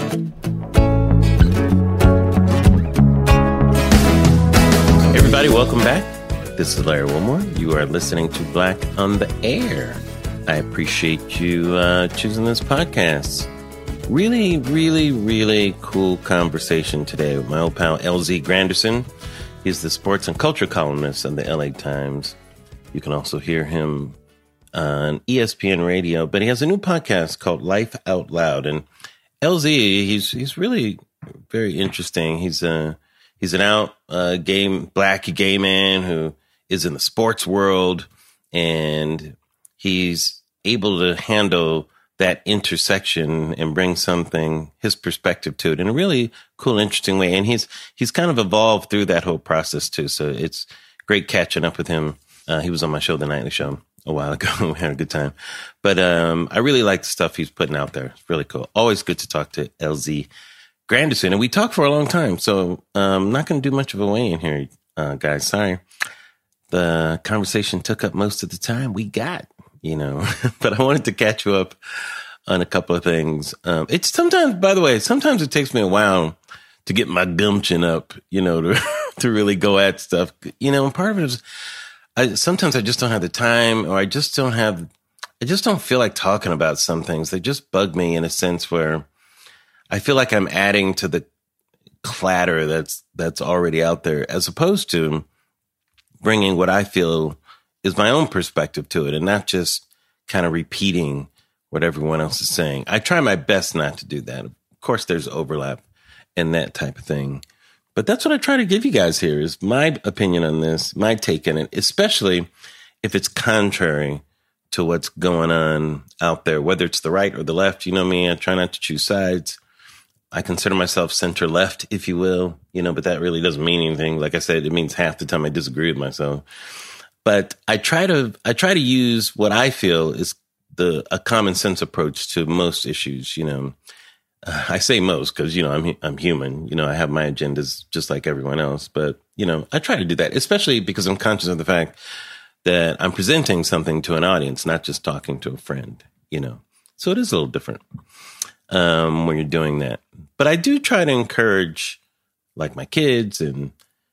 Everybody, welcome back. This is Larry Wilmore. You are listening to Black on the Air. I appreciate you choosing this podcast. Really, really, really cool conversation today with my old pal LZ Granderson. He's the sports and culture columnist of the LA Times. You can also hear him on ESPN Radio, but he has a new podcast called Life Out Loud. And LZ, he's really very interesting. He's an out black gay man who is in the sports world, and he's able to handle that intersection and bring his perspective to it in a really cool, interesting way. And he's kind of evolved through that whole process too. So it's great catching up with him. He was on my show, The Nightly Show, a while ago. We had a good time. But I really like the stuff he's putting out there. It's really cool. Always good to talk to LZ Granderson. And we talked for a long time, so I'm not going to do much of a weigh-in here, guys. Sorry. The conversation took up most of the time we got, but I wanted to catch you up on a couple of things. It's sometimes it takes me a while to get my gumption up, to really go at stuff, and part of it is sometimes I just don't have the time, or I just don't feel like talking about some things. They just bug me in a sense where I feel like I'm adding to the clatter that's already out there, as opposed to bringing what I feel is my own perspective to it and not just kind of repeating what everyone else is saying. I try my best not to do that. Of course, there's overlap and that type of thing. But that's what I try to give you guys here is my opinion on this, my take on it, especially if it's contrary to what's going on out there, whether it's the right or the left. You know me, I try not to choose sides. I consider myself center left, if you will, but that really doesn't mean anything. Like I said, it means half the time I disagree with myself. But I try to use what I feel is a common sense approach to most issues. I say most because I'm human. I have my agendas just like everyone else. But I try to do that, especially because I'm conscious of the fact that I'm presenting something to an audience, not just talking to a friend. So it is a little different when you're doing that. But I do try to encourage, like my kids and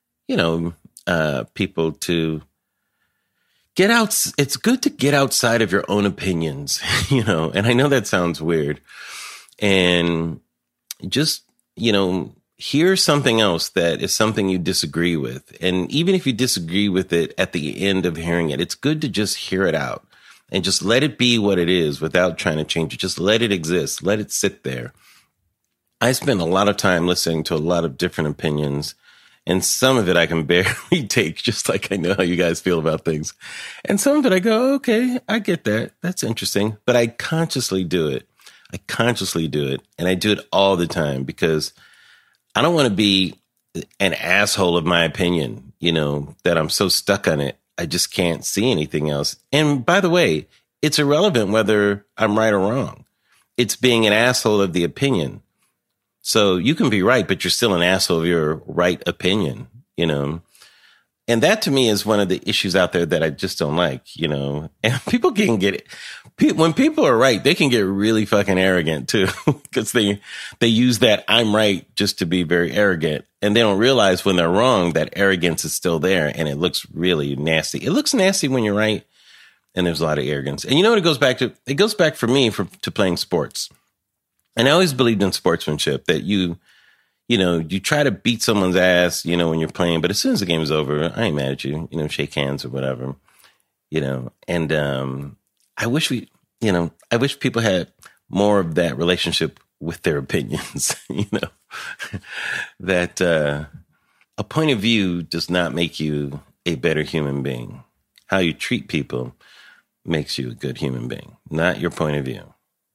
people to get out. It's good to get outside of your own opinions, and I know that sounds weird, and just, hear something else that is something you disagree with. And even if you disagree with it at the end of hearing it, it's good to just hear it out and just let it be what it is without trying to change it. Just let it exist. Let it sit there. I spend a lot of time listening to a lot of different opinions, and some of it I can barely take, just like I know how you guys feel about things. And some of it I go, okay, I get that. That's interesting. But I consciously do it. And I do it all the time because I don't want to be an asshole of my opinion, that I'm so stuck on it. I just can't see anything else. And by the way, it's irrelevant whether I'm right or wrong. It's being an asshole of the opinion. So you can be right, but you're still an asshole of your right opinion, And that to me is one of the issues out there that I just don't like, And people can get it. When people are right, they can get really fucking arrogant too, because they use that I'm right just to be very arrogant. And they don't realize when they're wrong, that arrogance is still there and it looks really nasty. It looks nasty when you're right. And there's a lot of arrogance. And you know what it goes back to? It goes back for me to playing sports. And I always believed in sportsmanship, that you try to beat someone's ass, when you're playing. But as soon as the game is over, I ain't mad at you, shake hands or whatever, And I wish people had more of that relationship with their opinions, that a point of view does not make you a better human being. How you treat people makes you a good human being, not your point of view,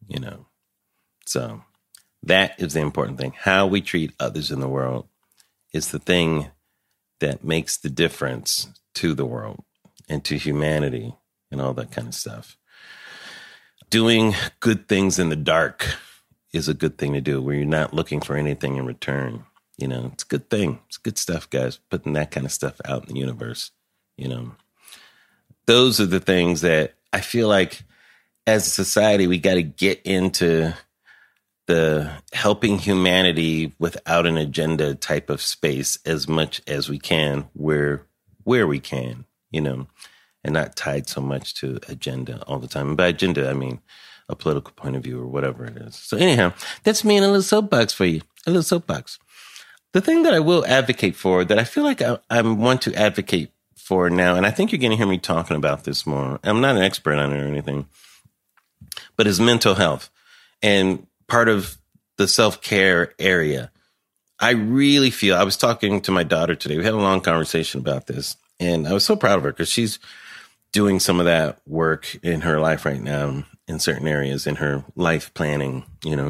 So that is the important thing. How we treat others in the world is the thing that makes the difference to the world and to humanity and all that kind of stuff. Doing good things in the dark is a good thing to do, where you're not looking for anything in return. It's a good thing. It's good stuff, guys, putting that kind of stuff out in the universe. Those are the things that I feel like as a society, we got to get into the helping humanity without an agenda type of space as much as we can, where we can, and not tied so much to agenda all the time. And by agenda, I mean a political point of view or whatever it is. So anyhow, that's me in a little soapbox for you, a little soapbox. The thing that I will advocate for, that I feel like I want to advocate for now, and I think you're going to hear me talking about this more. I'm not an expert on it or anything, but is mental health and part of the self-care area. I really feel, I was talking to my daughter today. We had a long conversation about this, and I was so proud of her because she's doing some of that work in her life right now in certain areas in her life planning,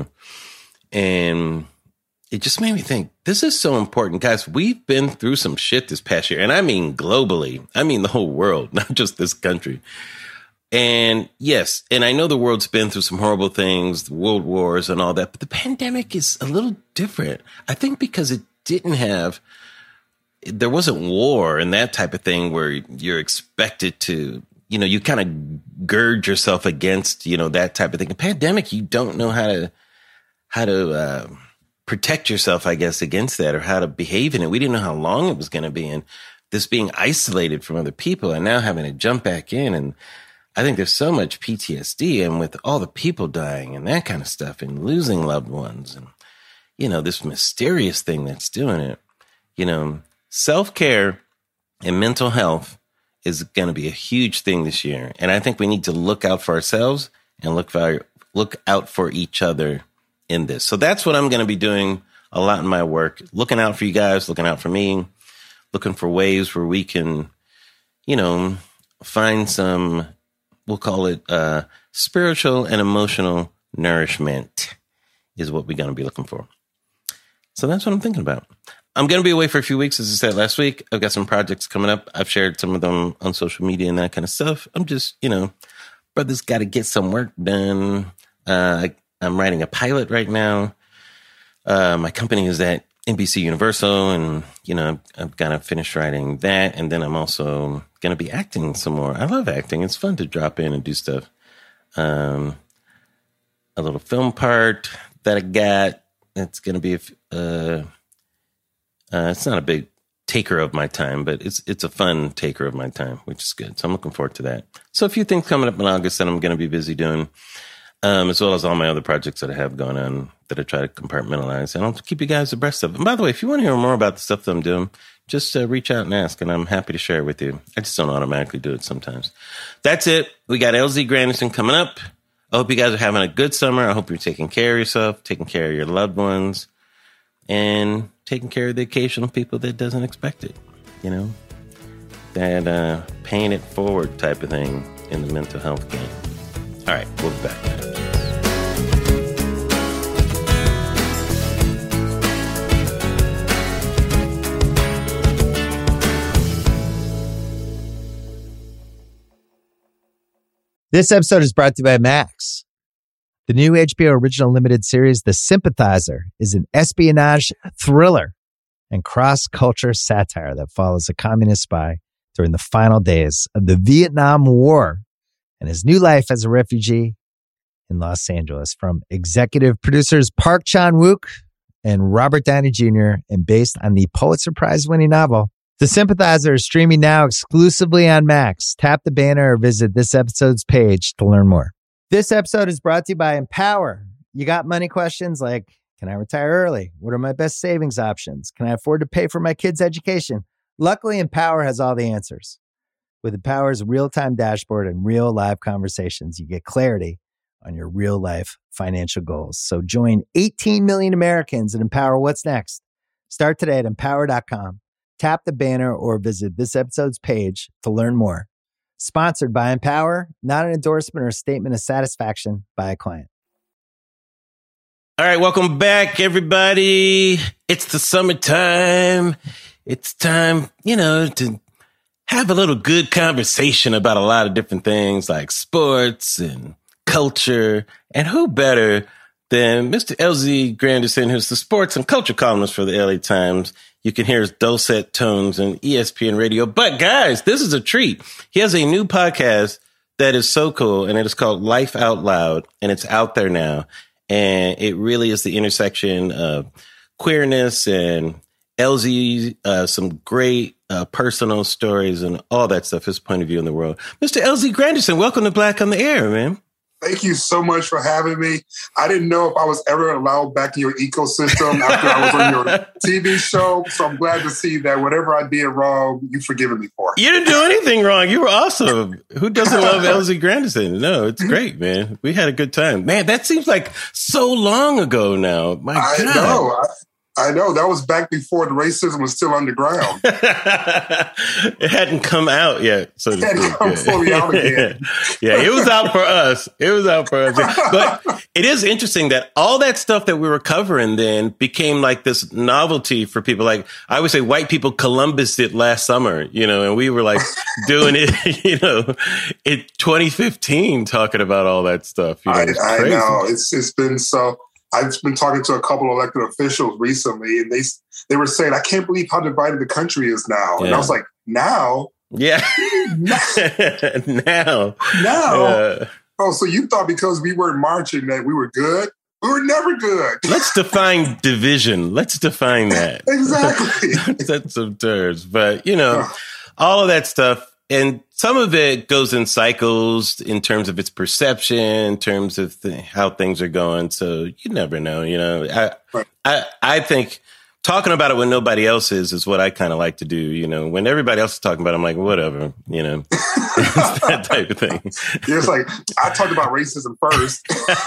and it just made me think, this is so important. Guys, we've been through some shit this past year. And I mean globally. I mean the whole world, not just this country. And yes, and I know the world's been through some horrible things, the world wars and all that. But the pandemic is a little different. I think because there wasn't war and that type of thing where you're expected to, you kind of gird yourself against, that type of thing. A pandemic, you don't know how to protect yourself, I guess, against that, or how to behave in it. We didn't know how long it was going to be. And this being isolated from other people and now having to jump back in. And I think there's so much PTSD, and with all the people dying and that kind of stuff and losing loved ones and, this mysterious thing that's doing it, self-care and mental health is going to be a huge thing this year. And I think we need to look out for ourselves and look out for each other in this. So that's what I'm going to be doing a lot in my work, looking out for you guys, looking out for me, looking for ways where we can, find some, we'll call it spiritual and emotional nourishment is what we're going to be looking for. So that's what I'm thinking about. I'm going to be away for a few weeks, as I said last week. I've got some projects coming up. I've shared some of them on social media and that kind of stuff. I'm just, brother's got to get some work done. I'm writing a pilot right now. My company is at NBC Universal, and, I've got to finish writing that. And then I'm also going to be acting some more. I love acting. It's fun to drop in and do stuff. A little film part that I got. It's going to be, it's not a big taker of my time, but it's a fun taker of my time, which is good. So I'm looking forward to that. So a few things coming up in August that I'm going to be busy doing. As well as all my other projects that I have going on that I try to compartmentalize. And I'll keep you guys abreast of. And by the way, if you want to hear more about the stuff that I'm doing, just reach out and ask, and I'm happy to share it with you. I just don't automatically do it sometimes. That's it. We got LZ Granderson coming up. I hope you guys are having a good summer. I hope you're taking care of yourself, taking care of your loved ones, and taking care of the occasional people that doesn't expect it. That paying it forward type of thing in the mental health game. All right, we'll be back. This episode is brought to you by Max. The new HBO original limited series, The Sympathizer, is an espionage thriller and cross-culture satire that follows a communist spy during the final days of the Vietnam War and his new life as a refugee in Los Angeles. From executive producers Park Chan-wook and Robert Downey Jr. and based on the Pulitzer Prize-winning novel, The Sympathizer is streaming now exclusively on Max. Tap the banner or visit this episode's page to learn more. This episode is brought to you by Empower. You got money questions like, can I retire early? What are my best savings options? Can I afford to pay for my kids' education? Luckily, Empower has all the answers. With Empower's real-time dashboard and real live conversations, you get clarity on your real-life financial goals. So join 18 million Americans and Empower what's next. Start today at empower.com. Tap the banner or visit this episode's page to learn more. Sponsored by Empower, not an endorsement or a statement of satisfaction by a client. All right, welcome back, everybody. It's the summertime. It's time, to have a little good conversation about a lot of different things like sports and culture. And who better than Mr. LZ Granderson, who's the sports and culture columnist for the LA Times. You can hear his dulcet tones on ESPN radio. But guys, this is a treat. He has a new podcast that is so cool, and it is called Life Out Loud, and it's out there now. And it really is the intersection of queerness and LZ, some great personal stories and all that stuff, his point of view in the world. Mr. LZ Granderson, welcome to Black on the Air, man. Thank you so much for having me. I didn't know if I was ever allowed back in your ecosystem after I was on your TV show. So I'm glad to see that whatever I did wrong, you've forgiven me for. You didn't do anything wrong. You were awesome. Who doesn't love LZ Granderson? No, it's great, man. We had a good time. Man, that seems like so long ago now. My God. I know. That was back before the racism was still underground. It hadn't come out yet. So it hadn't come fully out again. Yeah, it was out for us. But it is interesting that all that stuff that we were covering then became like this novelty for people. Like I would say white people Columbus it last summer, and we were like doing it, in 2015 talking about all that stuff. I know. It's been so... I've been talking to a couple of elected officials recently, and they were saying, I can't believe how divided the country is now. Yeah. And I was like, now? Yeah. Now. Oh, so you thought because we weren't marching that we were good? We were never good. Let's define division. Let's define that. Exactly. Set some terms. But, all of that stuff. And some of it goes in cycles in terms of its perception, in terms of how things are going. So you never know, I think talking about it when nobody else is what I kind of like to do. When everybody else is talking about it, I'm like, whatever, it's that type of thing. It's like, I talked about racism first.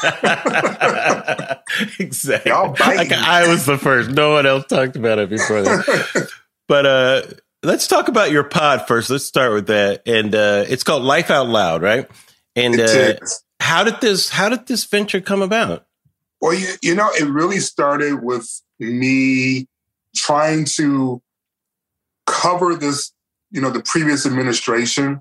Exactly. Like I was the first. No one else talked about it before that. But, let's talk about your pod first. Let's start with that. And it's called Life Out Loud, right? And how did this venture come about? Well, it really started with me trying to cover this, the previous administration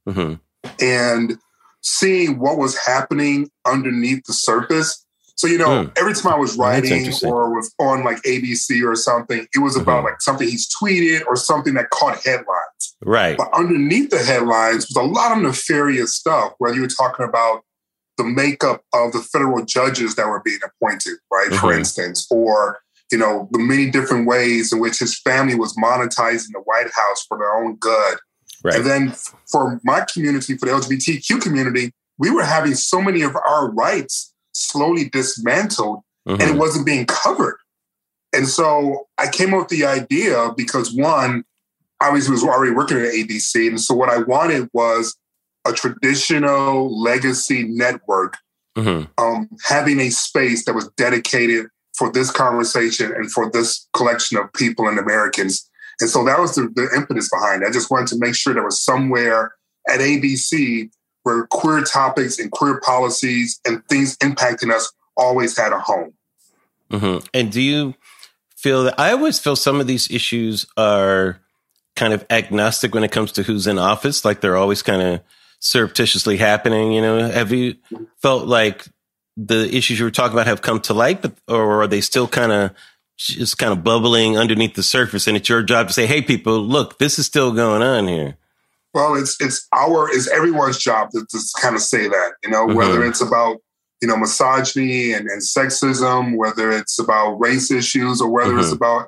and seeing what was happening underneath the surface. So, every time I was writing or was on like ABC or something, it was about like something he's tweeted or something that caught headlines. Right. But underneath the headlines was a lot of nefarious stuff, whether you were talking about the makeup of the federal judges that were being appointed, right, for instance, or, the many different ways in which his family was monetizing the White House for their own good. Right. And then for my community, for the LGBTQ community, we were having so many of our rights slowly dismantled and it wasn't being covered. And so I came up with the idea because one, obviously was already working at ABC. And so what I wanted was a traditional legacy network having a space that was dedicated for this conversation and for this collection of people and Americans. And so that was the impetus behind it. I just wanted to make sure there was somewhere at ABC where queer topics and queer policies and things impacting us always had a home. And do you feel that I always feel some of these issues are kind of agnostic when it comes to who's in office, like they're always kind of surreptitiously happening, Have you felt like the issues you were talking about have come to light, or are they still kind of bubbling underneath the surface and it's your job to say, hey, people, look, this is still going on here? Well, it's everyone's job to kind of say that, whether it's about, misogyny and sexism, whether it's about race issues or whether it's about,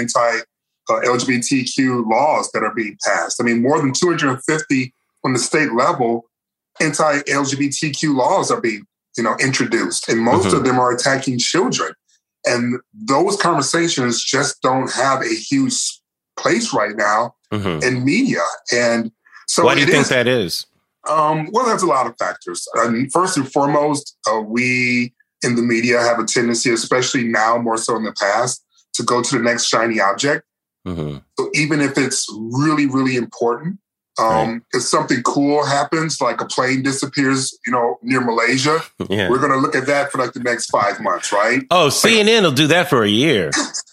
anti-LGBTQ laws that are being passed. I mean, more than 250 on the state level, anti-LGBTQ laws are being, introduced, and most of them are attacking children. And those conversations just don't have a huge place right now in media. And so why do you think that is? Well, there's a lot of factors. First and foremost, we in the media have a tendency, especially now more so in the past, to go to the next shiny object. So even if it's really, really important, if something cool happens, like a plane disappears, near Malaysia, we're going to look at that for like the next 5 months, right? Oh, CNN will do that for a year.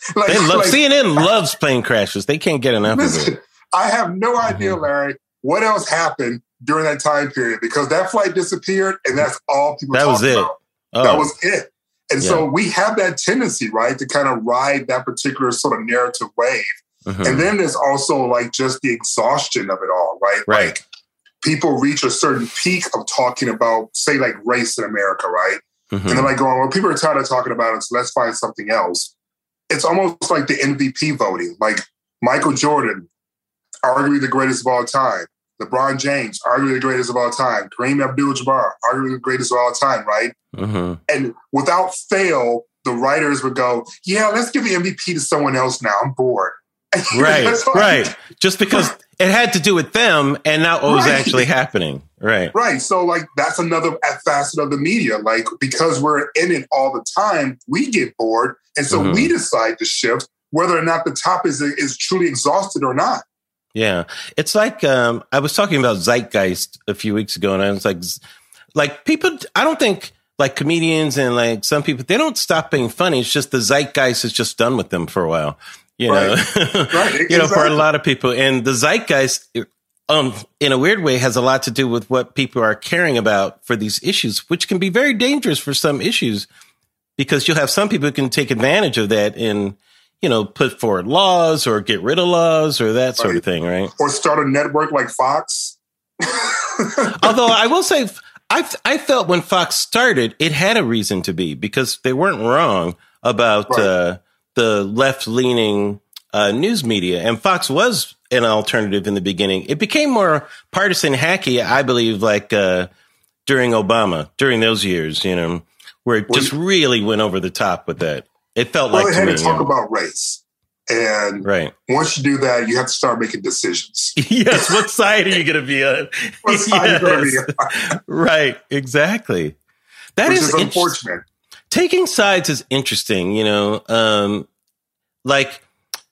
CNN loves plane crashes. They can't get enough of it. I have no idea, Larry, what else happened during that time period, because that flight disappeared and that's all people talked about. That was it. And so we have that tendency, right, to kind of ride that particular sort of narrative wave. And then there's also like just the exhaustion of it all, right? Right. Like people reach a certain peak of talking about, say, like race in America, right? And they're like going, well, people are tired of talking about it, so let's find something else. It's almost like the MVP voting. Like Michael Jordan, arguably the greatest of all time. LeBron James, arguably the greatest of all time. Kareem Abdul-Jabbar, arguably the greatest of all time, right? And without fail, the writers would go, yeah, let's give the MVP to someone else now. I'm bored. Right. Just because it had to do with them and not what was actually happening. Right. So like that's another facet of the media. Like because we're in it all the time, we get bored. And so we decide to shift whether or not the top is truly exhausted or not. Yeah. It's like I was talking about Zeitgeist a few weeks ago, and I was like people, I don't think like comedians and like some people, they don't stop being funny. It's just the Zeitgeist is just done with them for a while. You know, you know, for a lot of people. And the zeitgeist, in a weird way, has a lot to do with what people are caring about for these issues, which can be very dangerous for some issues, because you'll have some people who can take advantage of that and, you know, put forward laws or get rid of laws or that sort of thing, right? Or start a network like Fox. Although I will say, I felt when Fox started, it had a reason to be, because they weren't wrong about the left-leaning news media. And Fox was an alternative in the beginning. It became more partisan hacky, I believe, like during Obama, during those years, you know, where it just really went over the top with that. It felt like they had to talk about race. And once you do that, you have to start making decisions. Yes. What side are you going to be on? What side are you going to be on? Right. Exactly. Which is unfortunate. Taking sides is interesting, you know, like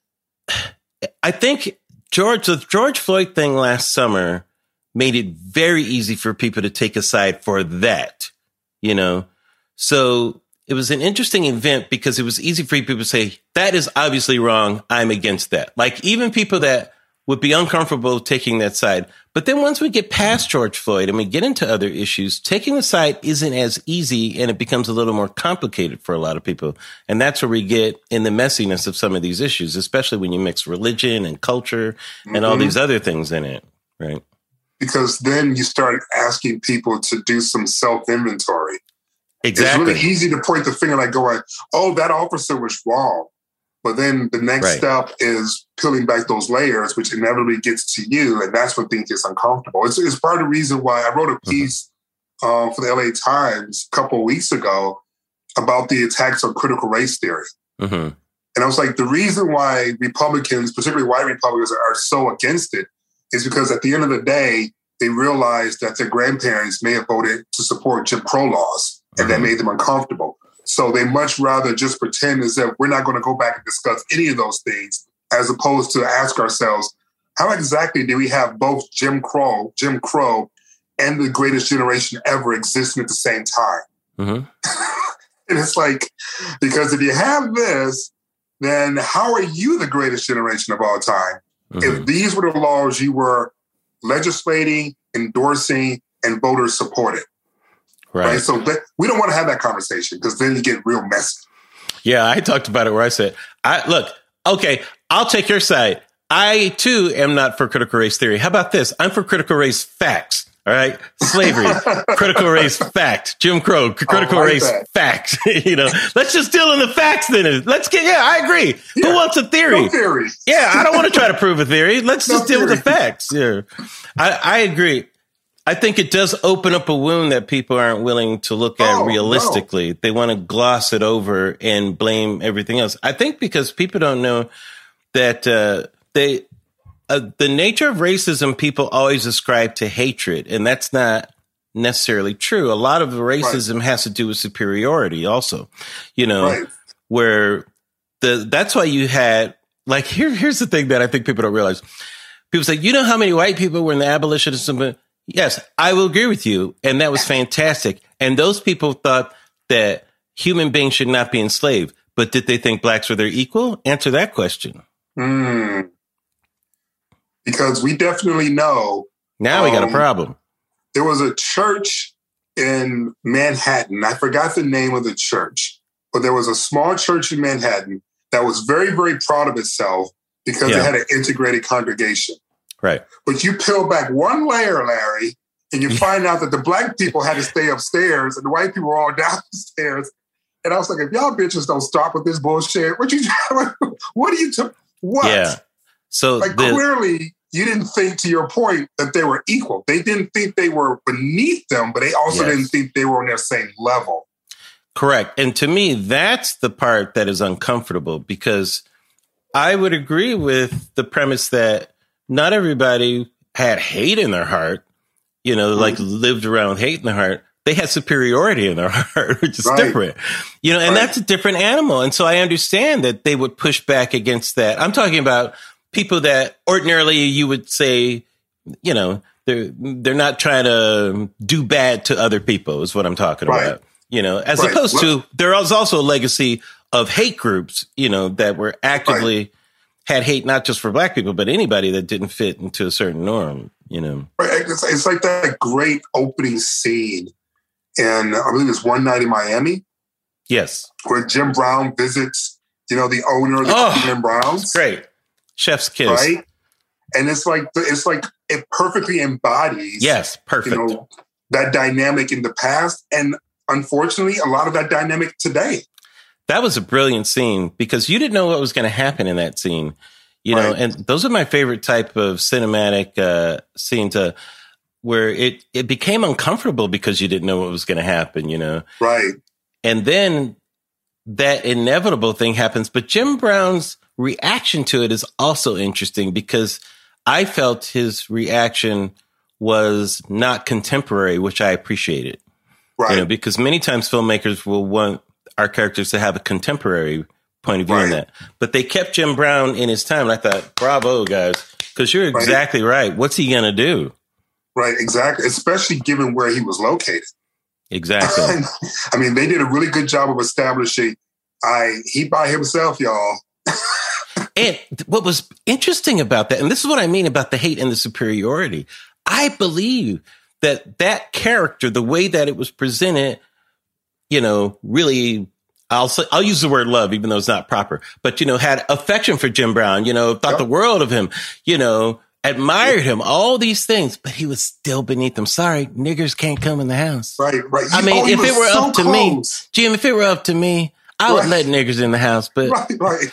I think the George Floyd thing last summer made it very easy for people to take a side for that, you know, so it was an interesting event because it was easy for people to say, that is obviously wrong. I'm against that. Like even people that would be uncomfortable taking that side. But then once we get past George Floyd and we get into other issues, taking the side isn't as easy and it becomes a little more complicated for a lot of people. And that's where we get in the messiness of some of these issues, especially when you mix religion and culture and all these other things in it, right? Because then you start asking people to do some self-inventory. Exactly. It's really easy to point the finger like going, oh, that officer was wrong. But then the next step is peeling back those layers, which inevitably gets to you. And that's when things get uncomfortable. It's part of the reason why I wrote a piece for the LA Times a couple of weeks ago about the attacks on critical race theory. And I was like, the reason why Republicans, particularly white Republicans, are so against it is because at the end of the day, they realized that their grandparents may have voted to support Jim Crow laws, and that made them uncomfortable. So they much rather just pretend as if we're not going to go back and discuss any of those things, as opposed to ask ourselves, how exactly do we have both Jim Crow, and the greatest generation ever existing at the same time? And it's like, because if you have this, then how are you the greatest generation of all time? If these were the laws you were legislating, endorsing, and voters supported. Right. So we don't want to have that conversation because then you get real messy. Yeah, I talked about it where I said, I'll take your side. I, too, am not for critical race theory. How about this? I'm for critical race facts. All right. Slavery, critical race fact. Jim Crow, critical race fact. You know, let's just deal in the facts then. I agree. Yeah. Who wants a theory? No theory. Yeah, I don't want to try to prove a theory. Let's just deal with the facts. Yeah, I agree. I think it does open up a wound that people aren't willing to look at realistically. They want to gloss it over and blame everything else. I think because people don't know that the nature of racism, people always ascribe to hatred, and that's not necessarily true. A lot of the racism has to do with superiority also, you know, where that's why you had, like, here's the thing that I think people don't realize. People say, you know how many white people were in the abolitionism? Yes, I will agree with you. And that was fantastic. And those people thought that human beings should not be enslaved. But did they think blacks were their equal? Answer that question. Because we definitely know. Now we got a problem. There was a church in Manhattan. I forgot the name of the church, but there was a small church in Manhattan that was very, very proud of itself because it had an integrated congregation. Right. But you peel back one layer, Larry, and you find out that the black people had to stay upstairs and the white people were all downstairs. And I was like, if y'all bitches don't stop with this bullshit, what are you what? Yeah. So like clearly you didn't think, to your point, that they were equal. They didn't think they were beneath them, but they also didn't think they were on their same level. Correct. And to me, that's the part that is uncomfortable, because I would agree with the premise that not everybody had hate in their heart, like lived around hate in their heart. They had superiority in their heart, which is different, and that's a different animal. And so I understand that they would push back against that. I'm talking about people that ordinarily you would say, they're not trying to do bad to other people is what I'm talking about, as opposed to there was also a legacy of hate groups, that were actively had hate, not just for black people, but anybody that didn't fit into a certain norm, Right. It's like that great opening scene in, I believe it's One Night in Miami. Yes. Where Jim Brown visits, the owner of the Cleveland Browns. Great. Chef's kiss. Right. And it's like it perfectly embodies. Yes. Perfect. That dynamic in the past. And unfortunately, a lot of that dynamic today. That was a brilliant scene because you didn't know what was going to happen in that scene, and those are my favorite type of cinematic scenes where it became uncomfortable because you didn't know what was going to happen, Right. And then that inevitable thing happens. But Jim Brown's reaction to it is also interesting because I felt his reaction was not contemporary, which I appreciated. Right. Because many times filmmakers will want our characters to have a contemporary point of view in that. But they kept Jim Brown in his time. And I thought, bravo, guys, because you're exactly right. What's he going to do? Right, exactly. Especially given where he was located. Exactly. I mean, they did a really good job of establishing he by himself, y'all. And what was interesting about that, and this is what I mean about the hate and the superiority, I believe that character, the way that it was presented, really, I'll use the word love, even though it's not proper, but, had affection for Jim Brown, thought the world of him, admired him, all these things, but he was still beneath them. Sorry, niggers can't come in the house. Right. I mean, if it were up to me, Jim, if it were up to me, I would let niggers in the house, but right.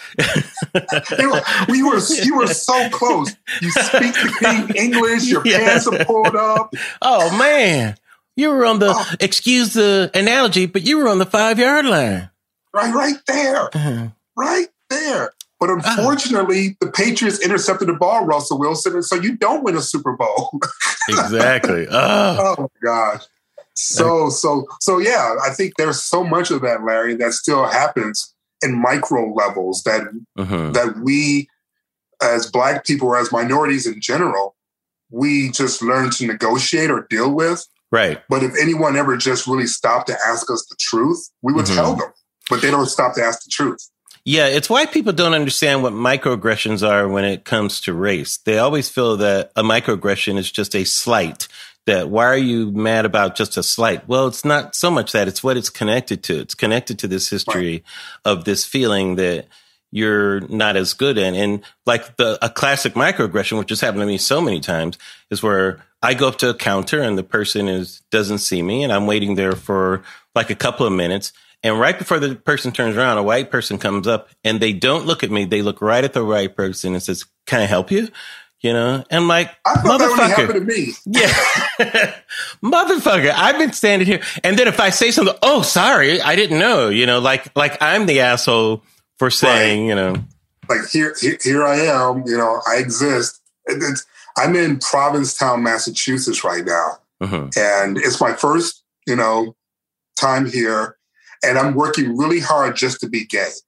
You were so close. You speak the English, your pants are pulled up. Oh man. You were on the, excuse the analogy, but you were on the 5-yard line. Right there. Uh-huh. Right there. But unfortunately, the Patriots intercepted the ball, Russell Wilson, and so you don't win a Super Bowl. Exactly. Oh my gosh. So yeah, I think there's so much of that, Larry, that still happens in micro levels that we as Black people or as minorities in general, we just learn to negotiate or deal with. Right. But if anyone ever just really stopped to ask us the truth, we would tell them. But they don't stop to ask the truth. Yeah, it's why people don't understand what microaggressions are when it comes to race. They always feel that a microaggression is just a slight. That why are you mad about just a slight? Well, it's not so much that, it's what it's connected to. It's connected to this history of this feeling that you're not as good in. And like a classic microaggression, which has happened to me so many times, is where I go up to a counter and the person doesn't see me and I'm waiting there for like a couple of minutes. And right before the person turns around, a white person comes up and they don't look at me. They look right at the white person and says, "Can I help you?" And I'm like, I thought that only happened to me. Yeah. Motherfucker, I've been standing here. And then if I say something, "Oh, sorry, I didn't know," like I'm the asshole for saying, Like here I am, I exist. I'm in Provincetown, Massachusetts right now. And it's my first, time here. And I'm working really hard just to be gay.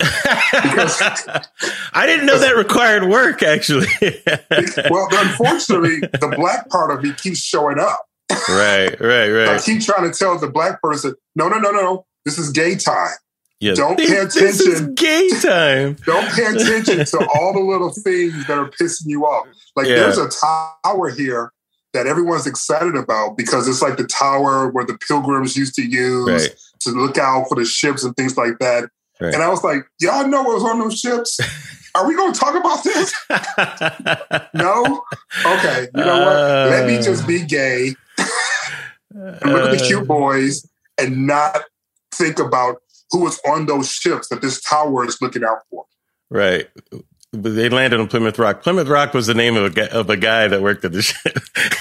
I didn't know that required work, actually. Well, unfortunately, the Black part of me keeps showing up. Right. I keep trying to tell the Black person, no, this is gay time. Yeah. Don't pay attention. This is gay time. Don't pay attention to all the little things that are pissing you off. Like there's a tower here that everyone's excited about because it's like the tower where the Pilgrims used to use to look out for the ships and things like that. Right. And I was like, y'all know what was on those ships? Are we going to talk about this? No? Okay. You know what? Let me just be gay. and look at the cute boys and not think about who was on those ships that this tower is looking out for. Right. But they landed on Plymouth Rock. Plymouth Rock was the name of a guy that worked at the ship.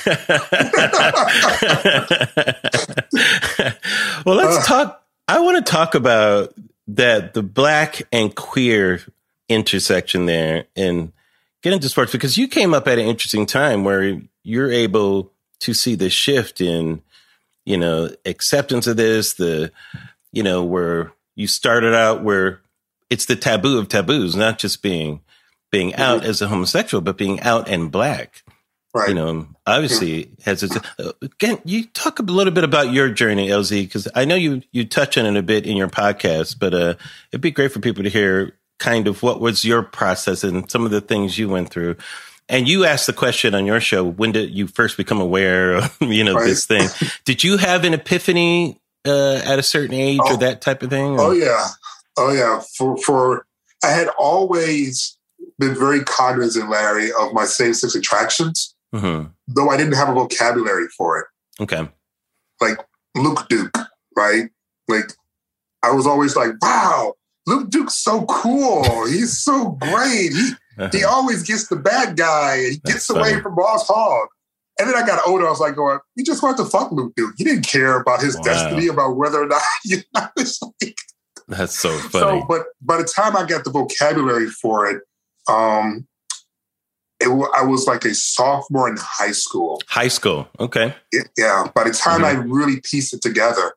Well, let's talk. I want to talk about the Black and queer intersection there and get into sports, because you came up at an interesting time where you're able to see the shift in, acceptance of this, where you started out where it's the taboo of taboos, not just being out as a homosexual, but being out and Black. Right. Obviously has its, again, you talk a little bit about your journey, LZ, because I know you touch on it a bit in your podcast, but it'd be great for people to hear kind of what was your process and some of the things you went through. And you asked the question on your show, when did you first become aware of, this thing? Did you have an epiphany at a certain age or that type of thing? Or? Oh, yeah. For I had always been very cognizant, Larry, of my same-sex attractions, though I didn't have a vocabulary for it. Okay. Like Luke Duke, right? Like I was always like, wow, Luke Duke's so cool. He's so great. He always gets the bad guy. He gets away from Boss Hogg. And then I got older. I was like, going, you just wanted to fuck Luke Duke. You didn't care about his destiny, about whether or not That's so funny. So, but by the time I got the vocabulary for it, I was like a sophomore in high school. High school, okay. Yeah. By the time I really pieced it together,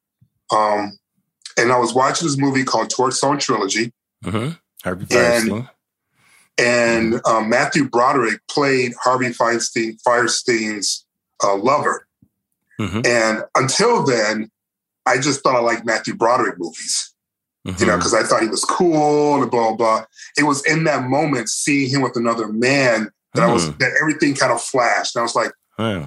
and I was watching this movie called Torchstone Trilogy. Harvey Fierstein. And Matthew Broderick played Harvey Fierstein's lover. And until then, I just thought I liked Matthew Broderick movies. Because I thought he was cool and blah, blah. It was in that moment, seeing him with another man, that everything kind of flashed. And I was like,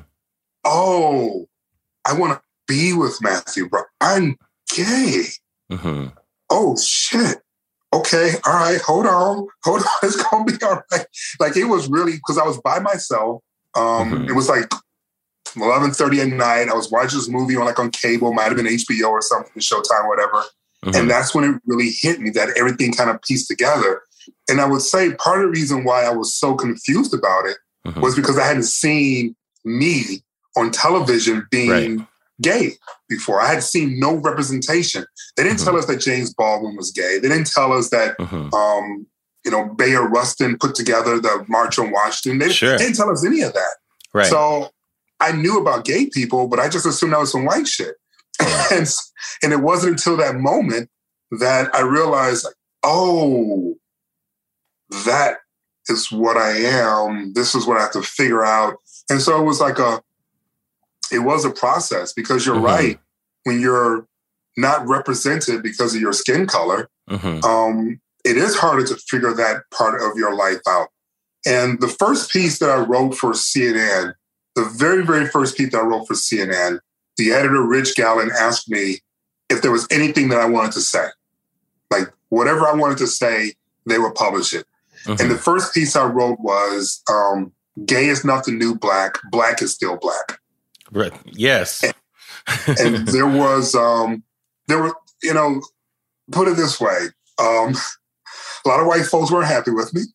oh, I want to be with Matthew Broderick. I'm gay. Oh, shit. Okay, all right, hold on. It's going to be all right. Like, it was really, because I was by myself. It was like 11:30 at night. I was watching this movie on cable, might have been HBO or something, Showtime, whatever. And that's when it really hit me that everything kind of pieced together. And I would say part of the reason why I was so confused about it was because I hadn't seen me on television being gay before. I had seen no representation. They didn't tell us that James Baldwin was gay. They didn't tell us that, Bayard Rustin put together the March on Washington. They didn't tell us any of that. Right. So I knew about gay people, but I just assumed that was some white shit. And it wasn't until that moment that I realized, oh, that is what I am. This is what I have to figure out. And so it was it was a process, because you're right. When you're not represented because of your skin color, it is harder to figure that part of your life out. And the first piece that I wrote for CNN, the very, very first piece that I wrote for CNN, the editor, Rich Gallen, asked me if there was anything that I wanted to say. Like, whatever I wanted to say, they would publish it. And the first piece I wrote was, gay is not the new black. Black is still black. Right. Yes. And there were, put it this way. A lot of white folks weren't happy with me.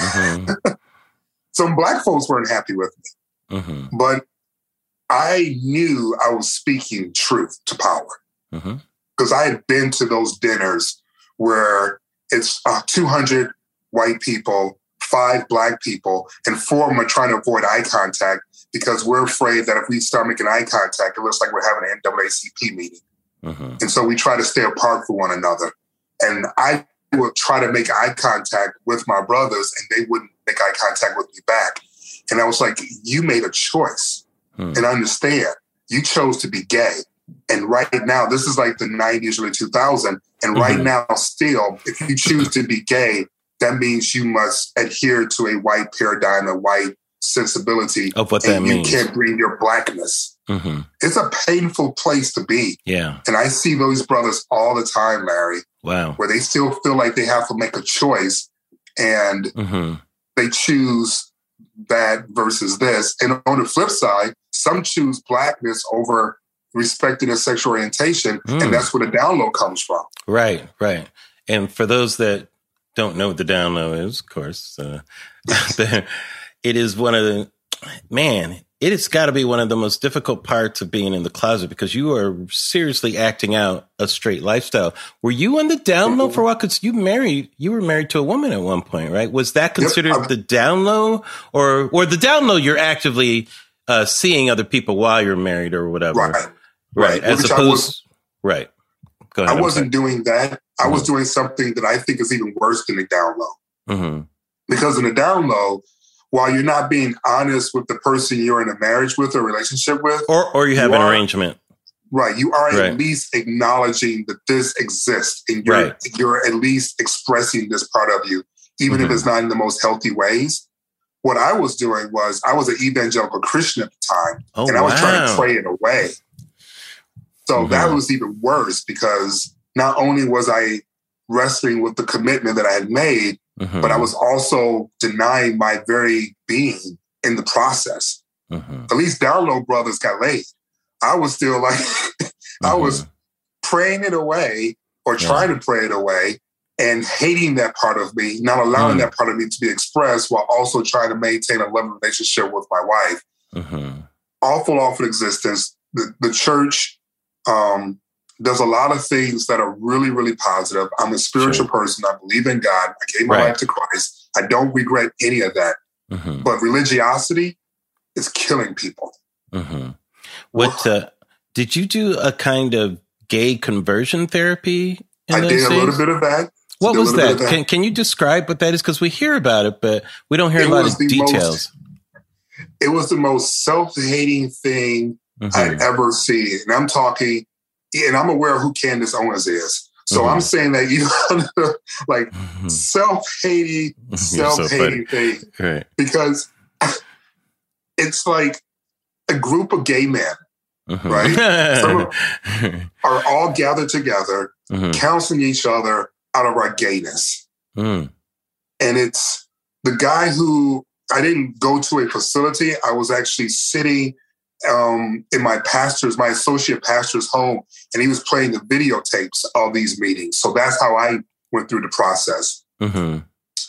Some Black folks weren't happy with me. But I knew I was speaking truth to power. Because I had been to those dinners where it's 200 white people, 5 Black people, and 4 of them are trying to avoid eye contact because we're afraid that if we start making eye contact, it looks like we're having an NAACP meeting. And so we try to stay apart from one another. And I would try to make eye contact with my brothers, and they wouldn't make eye contact with me back. And I was like, you made a choice. And understand, you chose to be gay. And right now, this is like the 90s, early 2000s. And right now, still, if you choose to be gay, that means you must adhere to a white paradigm, a white sensibility of what that means. You can't bring your Blackness. It's a painful place to be. Yeah. And I see those brothers all the time, Larry. Wow. Where they still feel like they have to make a choice, and they choose that versus this. And on the flip side, some choose Blackness over, respecting their sexual orientation. And that's where the down low comes from. Right, right. And for those that don't know what the down low is, of course, it is one of the, it has got to be one of the most difficult parts of being in the closet because you are seriously acting out a straight lifestyle. Were you on the down low for a while? Because you were married to a woman at one point, right? Was that considered the down low, or the down low? You're actively seeing other people while you're married or whatever, right? As opposed, right. Go ahead. I wasn't doing that. I was doing something that I think is even worse than the down low. Because in the down low, while you're not being honest with the person you're in a marriage with or relationship with, or you have an arrangement, right? You are at least acknowledging that this exists, and you're at least expressing this part of you, even if it's not in the most healthy ways. What I was doing was I was an evangelical Christian at the time, and I was trying to pray it away. So that was even worse because not only was I wrestling with the commitment that I had made, but I was also denying my very being in the process. At least down low brothers got laid. I was still like, I was praying it away or trying to pray it away and hating that part of me, not allowing that part of me to be expressed while also trying to maintain a loving relationship with my wife. Awful existence. The church does a lot of things that are really, really positive. I'm a spiritual person. I believe in God. I gave my life to Christ. I don't regret any of that. But religiosity is killing people. What did you do a kind of gay conversion therapy? I did a little bit of that. What was that? Can you describe what that is? Because we hear about it, but we don't hear a lot of details. It was the most self-hating thing I'd ever seen. And I'm talking, and I'm aware of who Candace Owens is. So I'm saying that you like self-hating thing. Right. Because it's like a group of gay men, right? Some are all gathered together, counseling each other out of our gayness. And it's the guy who, I didn't go to a facility. I was actually sitting in my associate pastor's home, and he was playing the videotapes of these meetings. So that's how I went through the process. And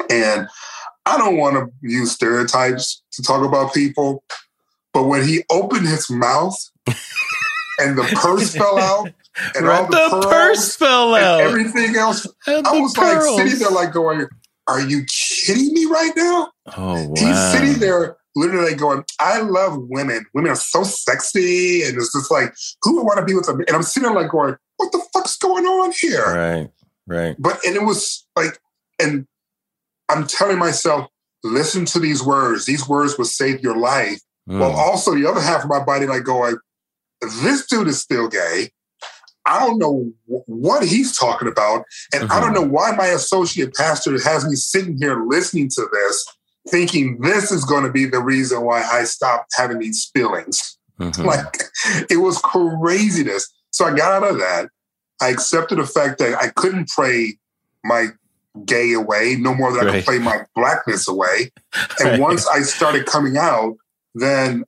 I don't want to use stereotypes to talk about people, but when he opened his mouth and the purse fell out, and all the purse fell out, and everything else, I was like sitting there like going, are you kidding me right now? Oh, wow. He's sitting there literally going, I love women. Women are so sexy. And it's just like, who would want to be with them? And I'm sitting there like going, what the fuck's going on here? Right. But, and it was like, and I'm telling myself, listen to these words. These words will save your life. While also the other half of my body like going, this dude is still gay. I don't know what he's talking about. And I don't know why my associate pastor has me sitting here listening to this, thinking this is going to be the reason why I stopped having these feelings. Like, it was craziness. So I got out of that. I accepted the fact that I couldn't pray my gay away, no more than I could play my blackness away. And once I started coming out, then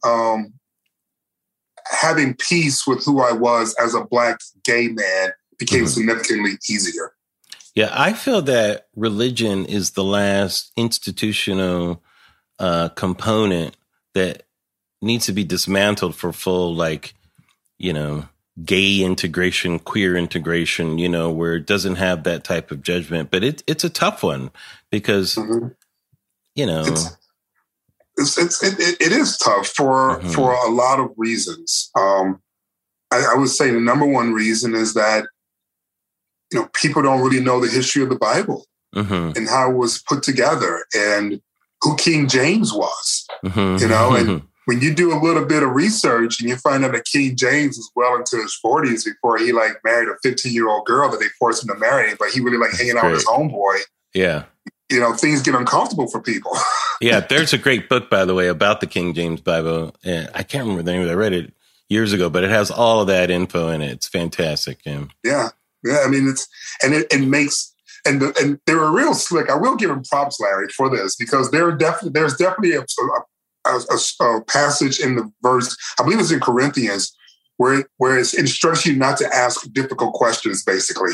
having peace with who I was as a Black gay man became significantly easier. Yeah, I feel that religion is the last institutional component that needs to be dismantled for full, like, gay integration, queer integration, where it doesn't have that type of judgment. But it's a tough one because, It is tough for a lot of reasons. I would say the number one reason is that people don't really know the history of the Bible and how it was put together and who King James was. And when you do a little bit of research and you find out that King James was well into his 40s before he married a 15-year-old girl that they forced him to marry, but he really hanging out with his homeboy. Yeah. Things get uncomfortable for people. Yeah, there's a great book, by the way, about the King James Bible. And I can't remember the name of it. I read it years ago, but it has all of that info in it. It's fantastic. Yeah. I mean, it makes, and they were real slick. I will give them props, Larry, for this, because there's definitely a passage in the verse, I believe it's in Corinthians, where it instructs you not to ask difficult questions, basically.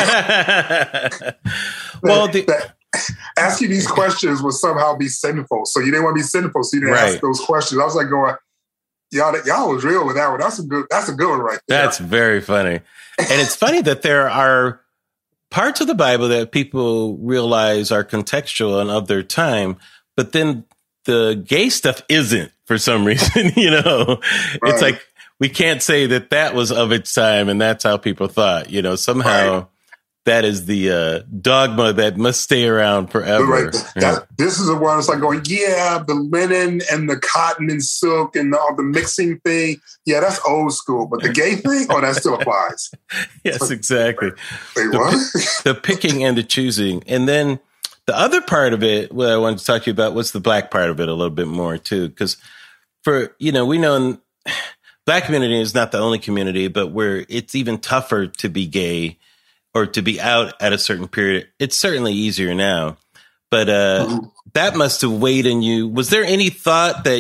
Well, asking these questions would somehow be sinful. So you didn't want to be sinful, so you didn't ask those questions. I was like going, y'all was real with that one. That's a good one right there. That's very funny. And it's funny that there are parts of the Bible that people realize are contextual and of their time, but then the gay stuff isn't for some reason, It's like, we can't say that was of its time and that's how people thought, somehow that is the dogma that must stay around forever. Right. This is the one that's like going, the linen and the cotton and silk and all the mixing thing. Yeah, that's old school. But the gay thing, that still applies. Yes, exactly. Wait, what? The picking and the choosing. And then the other part of it, what I wanted to talk to you about was the Black part of it a little bit more too. Because we know Black community is not the only community, but where it's even tougher to be gay or to be out at a certain period. It's certainly easier now, but that must have weighed in you. Was there any thought that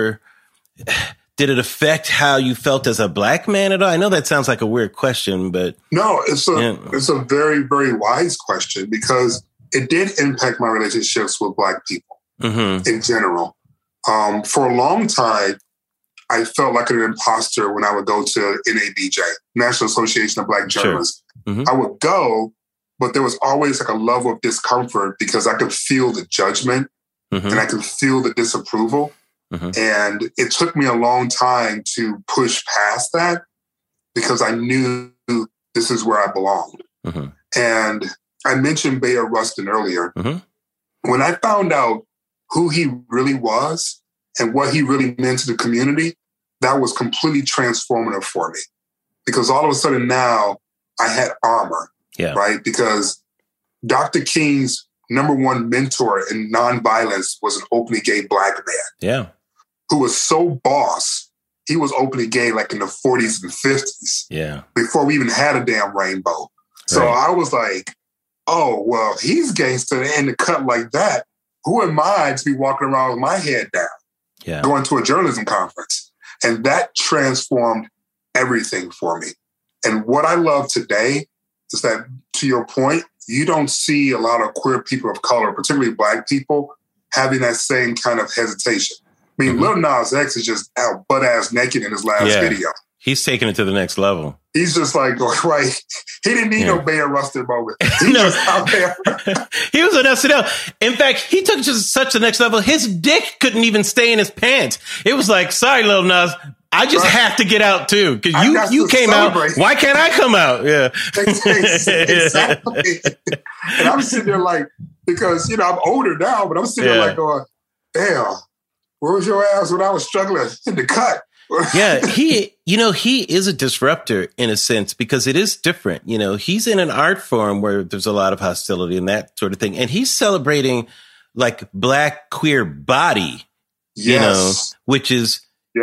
did it affect how you felt as a Black man at all? I know that sounds like a weird question, but no, it's a very, very wise question because it did impact my relationships with Black people in general. For a long time, I felt like an imposter when I would go to NABJ, National Association of Black Journalists. Sure. I would go, but there was always like a level of discomfort because I could feel the judgment and I could feel the disapproval. And it took me a long time to push past that because I knew this is where I belonged. And I mentioned Bayard Rustin earlier. When I found out who he really was and what he really meant to the community, that was completely transformative for me. Because all of a sudden now I had armor, right? Because Dr. King's number one mentor in nonviolence was an openly gay Black man. Who was so boss, he was openly gay like in the 40s and 50s. Before we even had a damn rainbow. So I was like, oh, well, he's gangster and to cut like that. Who am I to be walking around with my head down, going to a journalism conference? And that transformed everything for me. And what I love today is that, to your point, you don't see a lot of queer people of color, particularly Black people, having that same kind of hesitation. I mean, Lil Nas X is just out butt-ass naked in his last video. He's taking it to the next level. He's just like, right, he didn't need no Bayard Rustin moment. He just out there. He was on SNL. In fact, he took it to such the next level, his dick couldn't even stay in his pants. It was like, sorry, Lil Nas, I just have to get out to because you came celebrate. Out. Why can't I come out? Yeah, exactly. And I'm sitting there like, because I'm older now, but I'm sitting there like going, damn, where was your ass when I was struggling in the cut? He is a disruptor in a sense because it is different. He's in an art form where there's a lot of hostility and that sort of thing, and he's celebrating like Black queer body, which is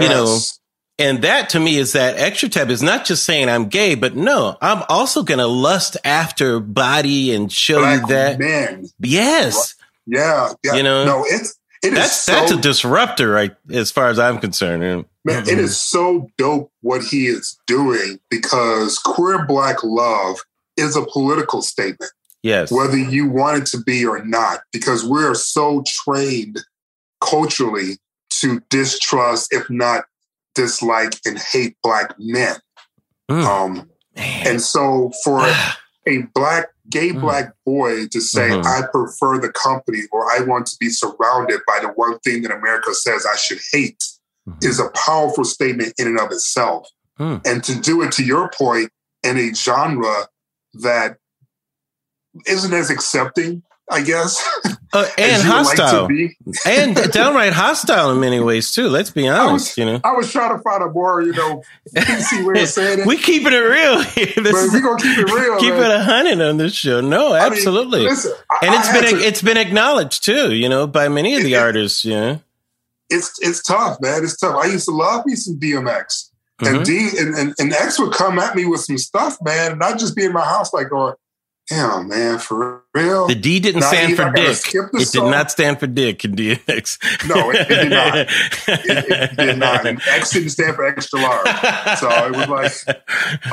And that to me is that extra tab is not just saying I'm gay, but no, I'm also going to lust after body and show Black you that. Men. Yes. Yeah. No, that's a disruptor, right? As far as I'm concerned. Man, it is so dope what he is doing because queer Black love is a political statement. Yes. Whether you want it to be or not, because we're so trained culturally to distrust, if not dislike and hate Black men. And so for a gay Black boy to say, I prefer the company or I want to be surrounded by the one thing that America says I should hate is a powerful statement in and of itself. And to do it, to your point, in a genre that isn't as accepting, I guess. And hostile. Like and downright hostile in many ways, too. Let's be honest. I was trying to find a more, PC way of saying it. We're keeping it real here. We're going to keep it real. Keep it 100 on this show. No, absolutely. I mean, listen, it's been acknowledged, too, by many of the artists. It's tough, man. It's tough. I used to love me some DMX. And X would come at me with some stuff, man, and I'd just be in my house like going, Damn, man, for real. The D didn't stand for Dick. It did not stand for Dick in DX. No, it did not. It did not. And X didn't stand for extra large. So it was like,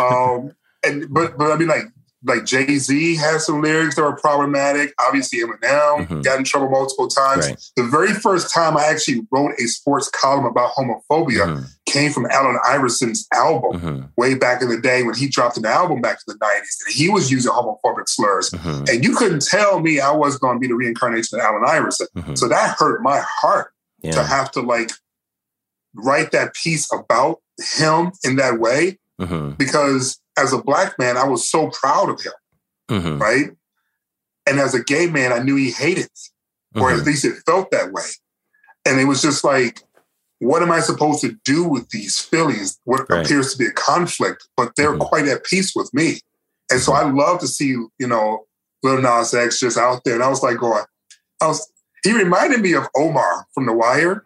but I mean, like Jay-Z has some lyrics that were problematic. Obviously, Eminem got in trouble multiple times. Right. The very first time I actually wrote a sports column about homophobia came from Allen Iverson's album way back in the day when he dropped an album back in the 90s. And he was using homophobic slurs. And you couldn't tell me I was going to be the reincarnation of Allen Iverson. So that hurt my heart to have to like write that piece about him in that way because as a black man, I was so proud of him, right? And as a gay man, I knew he hated me, or at least it felt that way. And it was just like, what am I supposed to do with these feelings? What appears to be a conflict, but they're quite at peace with me. And so I love to see, you know, Lil Nas X just out there. And I was like going, he reminded me of Omar from The Wire.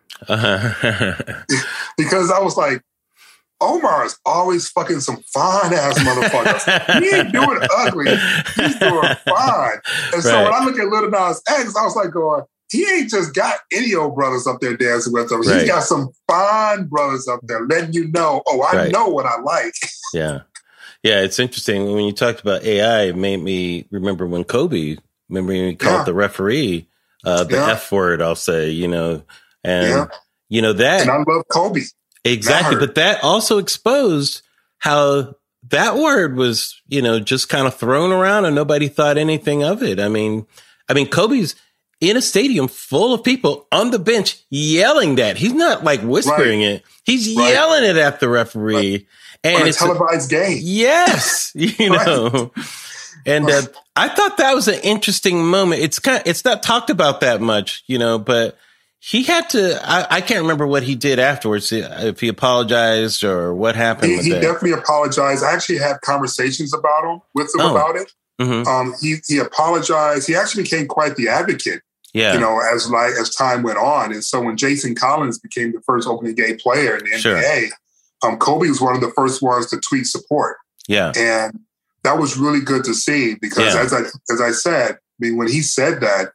Because I was like, Omar is always fucking some fine-ass motherfuckers. He ain't doing ugly. He's doing fine. And so when I look at Lil Nas X, I was like going, he ain't just got any old brothers up there dancing with him. Right. He's got some fine brothers up there letting you know, I know what I like. Yeah. Yeah, it's interesting. When you talked about AI, it made me remember when Kobe, remember when he called the referee the F word, I'll say, you know. And, you know, that. And I love Kobe. Exactly. But that also exposed how that word was, you know, just kind of thrown around and nobody thought anything of it. I mean, Kobe's in a stadium full of people on the bench yelling that. He's not like whispering it. He's yelling it at the referee. And it's a televised game. Yes. You know, and I thought that was an interesting moment. It's not talked about that much, you know, but he had to, I can't remember what he did afterwards, if he apologized or what happened with that. He definitely apologized. I actually had conversations with him about it. He apologized. He actually became quite the advocate, you know, as time went on. And so when Jason Collins became the first openly gay player in the NBA, Kobe was one of the first ones to tweet support. Yeah. And that was really good to see because as I said, I mean, when he said that,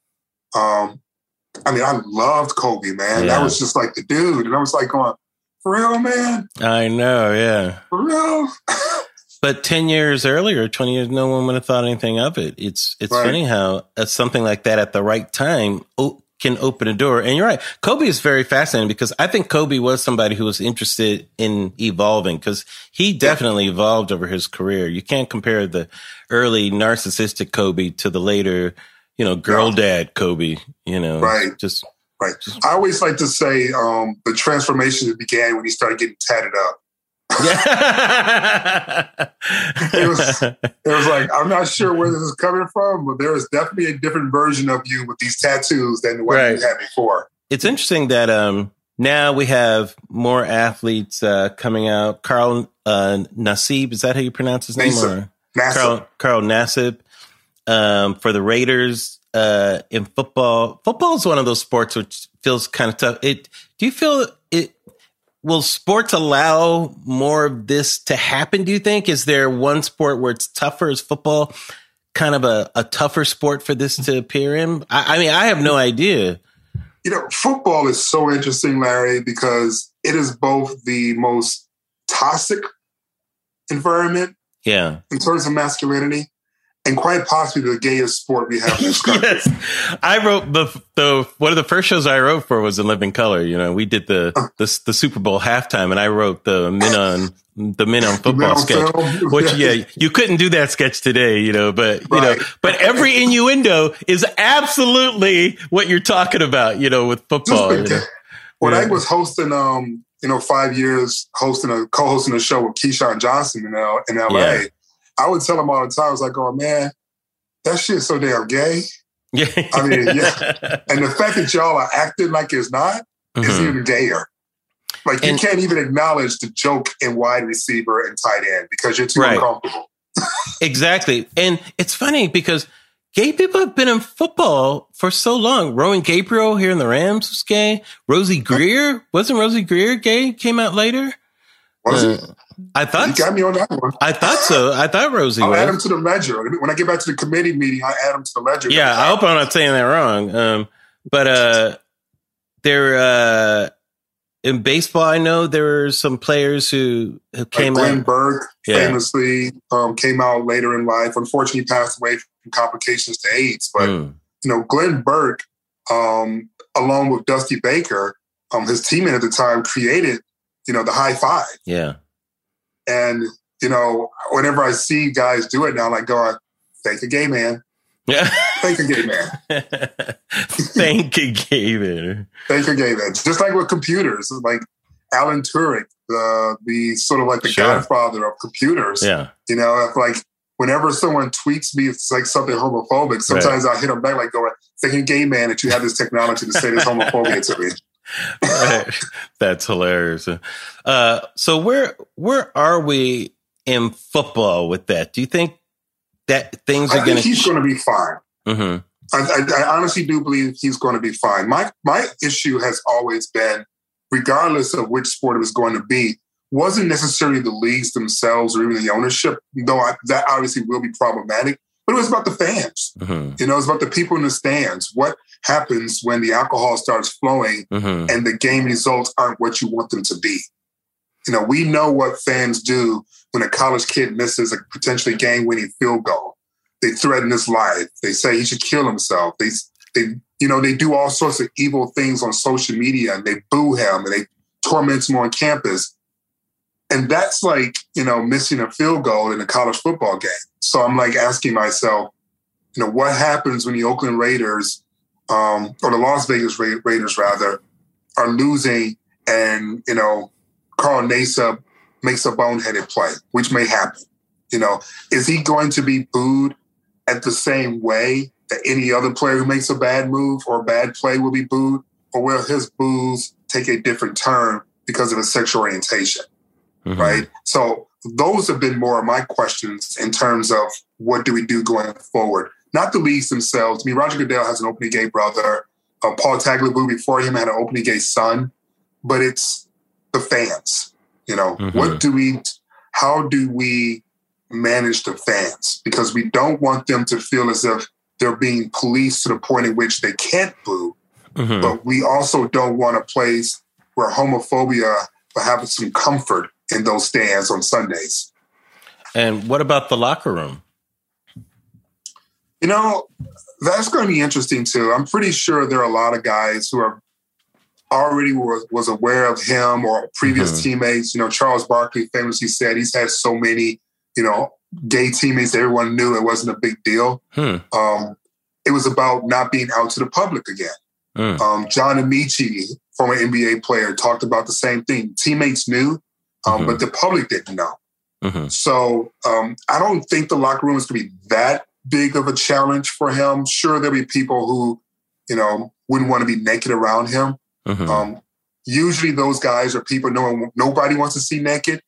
I mean, I loved Kobe, man. That was just like the dude. And I was like going, for real, man? I know, yeah. For real? But 10 years earlier, 20 years, no one would have thought anything of it. It's funny how something like that at the right time can open a door. And you're right. Kobe is very fascinating because I think Kobe was somebody who was interested in evolving because he definitely evolved over his career. You can't compare the early narcissistic Kobe to the later, you know, girl dad Kobe, you know. Right. I always like to say the transformation began when he started getting tatted up. It was like, I'm not sure where this is coming from, but there is definitely a different version of you with these tattoos than the one you had before. It's interesting that now we have more athletes coming out. Carl Nassib, is that how you pronounce his name? Carl Nassib for the Raiders in football. Football is one of those sports which feels kind of tough. Do you feel it? Will sports allow more of this to happen, do you think? Is there one sport where it's tougher? Is football kind of a tougher sport for this to appear in? I mean, I have no idea. You know, football is so interesting, Larry, because it is both the most toxic environment in terms of masculinity and quite possibly the gayest sport we have in this country. Yes. I wrote the one of the first shows I wrote for was In Living Color. You know, we did the Super Bowl halftime, and I wrote the Men on Football sketch. Which you couldn't do that sketch today, you know, but you know, but every innuendo is absolutely what you're talking about, you know, with football. When I was hosting 5 years co-hosting a show with Keyshawn Johnson in LA. Yeah. I would tell him all the time, I was like, oh, man, that shit's so damn gay. Yeah. I mean, And the fact that y'all are acting like it's not is even gayer. Like, you can't even acknowledge the joke in wide receiver and tight end because you're too uncomfortable. Exactly. And it's funny because gay people have been in football for so long. Rowan Gabriel here in the Rams was gay. Rosie Greer. Wasn't Rosie Greer gay? Came out later. Was it? I thought you got me on that one. I thought so. I thought Rosie I'll was. add him to the ledger. When I get back to the committee meeting, I add him to the ledger. Yeah, I hope I'm not saying that wrong. But there in baseball, I know there were some players who came like Glenn out. Burke famously came out later in life. Unfortunately, passed away from complications to AIDS. But Glenn Burke, along with Dusty Baker, his teammate at the time, created the high five. Yeah. And whenever I see guys do it now, I'm like going, "Thank you, gay man." Yeah. Thank you, gay man. Thank you, gay man. Thank you, gay man. Just like with computers, like Alan Turing, the sort of like the godfather of computers. Yeah. Like whenever someone tweets me, it's like something homophobic. Sometimes I hit them back like going, "Thank you, gay man, that you have this technology to say this homophobia to me." Right. That's hilarious. So where are we in football with that? Do you think that things are going to... I think he's going to be fine. Mm-hmm. I honestly do believe he's going to be fine. My issue has always been, regardless of which sport it was going to be, wasn't necessarily the leagues themselves or even the ownership, though that obviously will be problematic, but it was about the fans. Mm-hmm. It was about the people in the stands. What happens when the alcohol starts flowing and the game results aren't what you want them to be? We know what fans do when a college kid misses a potentially game-winning field goal. They threaten his life. They say he should kill himself. They do all sorts of evil things on social media, and they boo him and they torment him on campus. And that's like, missing a field goal in a college football game. So I'm like asking myself, what happens when the Oakland Raiders, or the Las Vegas Raiders rather, are losing and, Carl Nassib makes a boneheaded play, which may happen. Is he going to be booed at the same way that any other player who makes a bad move or a bad play will be booed? Or will his boos take a different turn because of his sexual orientation? Mm-hmm. Right? So those have been more of my questions in terms of what do we do going forward? Not the leagues themselves. I mean, Roger Goodell has an openly gay brother. Paul Tagliabue before him had an openly gay son. But it's the fans. Mm-hmm. How do we manage the fans? Because we don't want them to feel as if they're being policed to the point at which they can't boo. Mm-hmm. But we also don't want a place where homophobia will have some comfort in those stands on Sundays. And what about the locker room? That's going to be interesting too. I'm pretty sure there are a lot of guys who are already was aware of him or previous teammates. Charles Barkley famously said he's had so many, gay teammates that everyone knew it wasn't a big deal. It was about not being out to the public again. John Amici, former NBA player, talked about the same thing. Teammates knew, but the public didn't know. Mm-hmm. So I don't think the locker room is going to be that big of a challenge for him. Sure, there'll be people who, wouldn't want to be naked around him. Mm-hmm. Usually those guys are people nobody wants to see naked.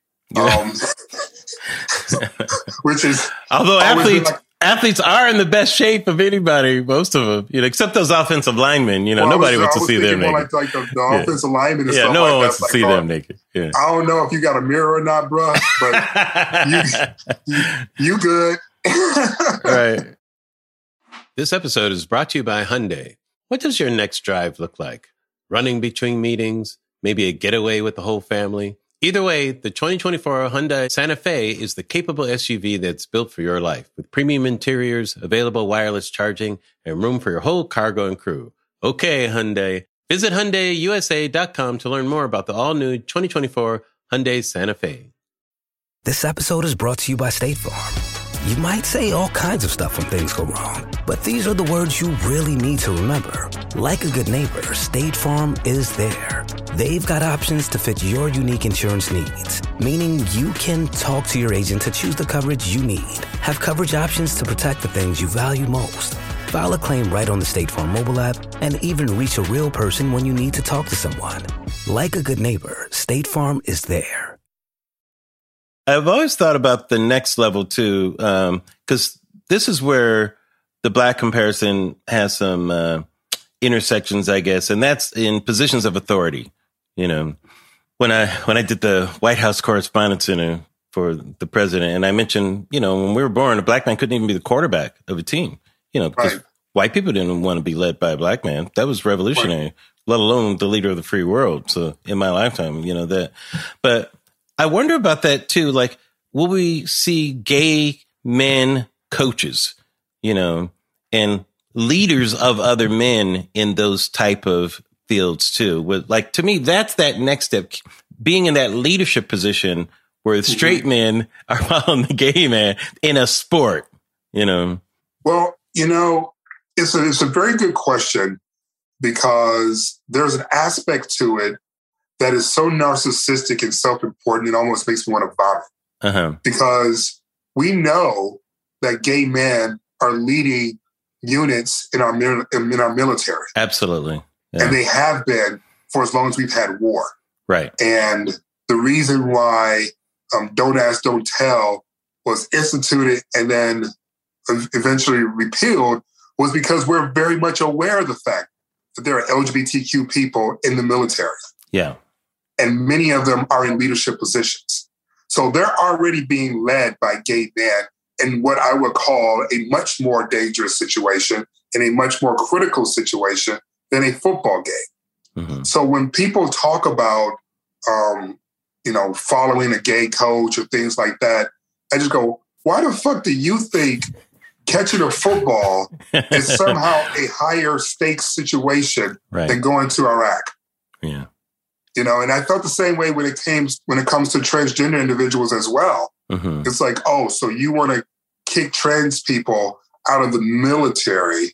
Which is... Although athletes are in the best shape of anybody, most of them, except those offensive linemen, nobody wants to see them naked. Like the offensive linemen and stuff no like one wants to see them naked. Yeah. I don't know if you got a mirror or not, bro, but you good. Right. This episode is brought to you by Hyundai. What does your next drive look like? Running between meetings, maybe a getaway with the whole family. Either way, the 2024 Hyundai Santa Fe is the capable SUV that's built for your life, with premium interiors, available wireless charging, and room for your whole cargo and crew. Okay, Hyundai. Visit HyundaiUSA.com to learn more about the all-new 2024 Hyundai Santa Fe. This episode is brought to you by State Farm. You might say all kinds of stuff when things go wrong, but these are the words you really need to remember. Like a good neighbor, State Farm is there. They've got options to fit your unique insurance needs, meaning you can talk to your agent to choose the coverage you need. Have coverage options to protect the things you value most. File a claim right on the State Farm mobile app and even reach a real person when you need to talk to someone. Like a good neighbor, State Farm is there. I've always thought about the next level too, because this is where the Black comparison has some intersections, I guess, and that's in positions of authority. when I did the White House Correspondence Center for the president, and I mentioned, when we were born, a black man couldn't even be the quarterback of a team, because white people didn't want to be led by a black man. That was revolutionary, let alone the leader of the free world. So in my lifetime, that. But I wonder about that too. Like, will we see gay men coaches, and leaders of other men in those type of fields too? Like, to me, that's that next step, being in that leadership position where straight men are following the gay man in a sport, Well, it's a very good question, because there's an aspect to it that is so narcissistic and self-important, it almost makes me want to vomit. Uh-huh. Because we know that gay men are leading units in our military. Absolutely. Yeah. And they have been for as long as we've had war. Right. And the reason why Don't Ask, Don't Tell was instituted and then eventually repealed was because we're very much aware of the fact that there are LGBTQ people in the military. Yeah. And many of them are in leadership positions. So they're already being led by gay men in what I would call a much more dangerous situation, in a much more critical situation than a football game. Mm-hmm. So when people talk about, following a gay coach or things like that, I just go, why the fuck do you think catching a football is somehow a higher stakes situation than going to Iraq? Yeah. And I felt the same way when it comes to transgender individuals as well. Mm-hmm. It's like, oh, so you want to kick trans people out of the military,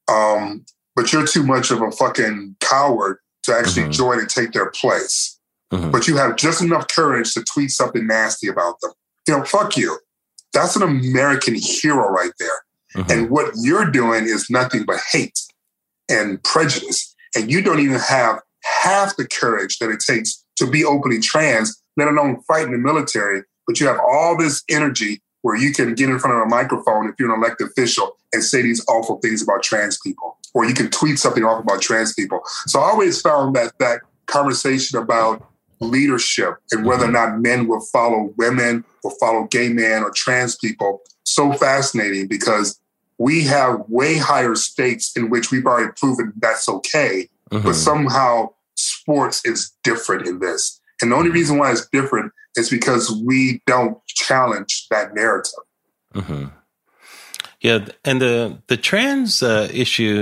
but you're too much of a fucking coward to actually join and take their place. Mm-hmm. But you have just enough courage to tweet something nasty about them. Fuck you. That's an American hero right there. Mm-hmm. And what you're doing is nothing but hate and prejudice. And you don't even have half the courage that it takes to be openly trans, let alone fight in the military. But you have all this energy where you can get in front of a microphone if you're an elected official and say these awful things about trans people, or you can tweet something off about trans people. So I always found that conversation about leadership and whether or not men will follow women or follow gay men or trans people so fascinating, because we have way higher stakes in which we've already proven that's okay. Mm-hmm. But somehow sports is different in this. And the only reason why it's different is because we don't challenge that narrative. Mm-hmm. Yeah. And the trans issue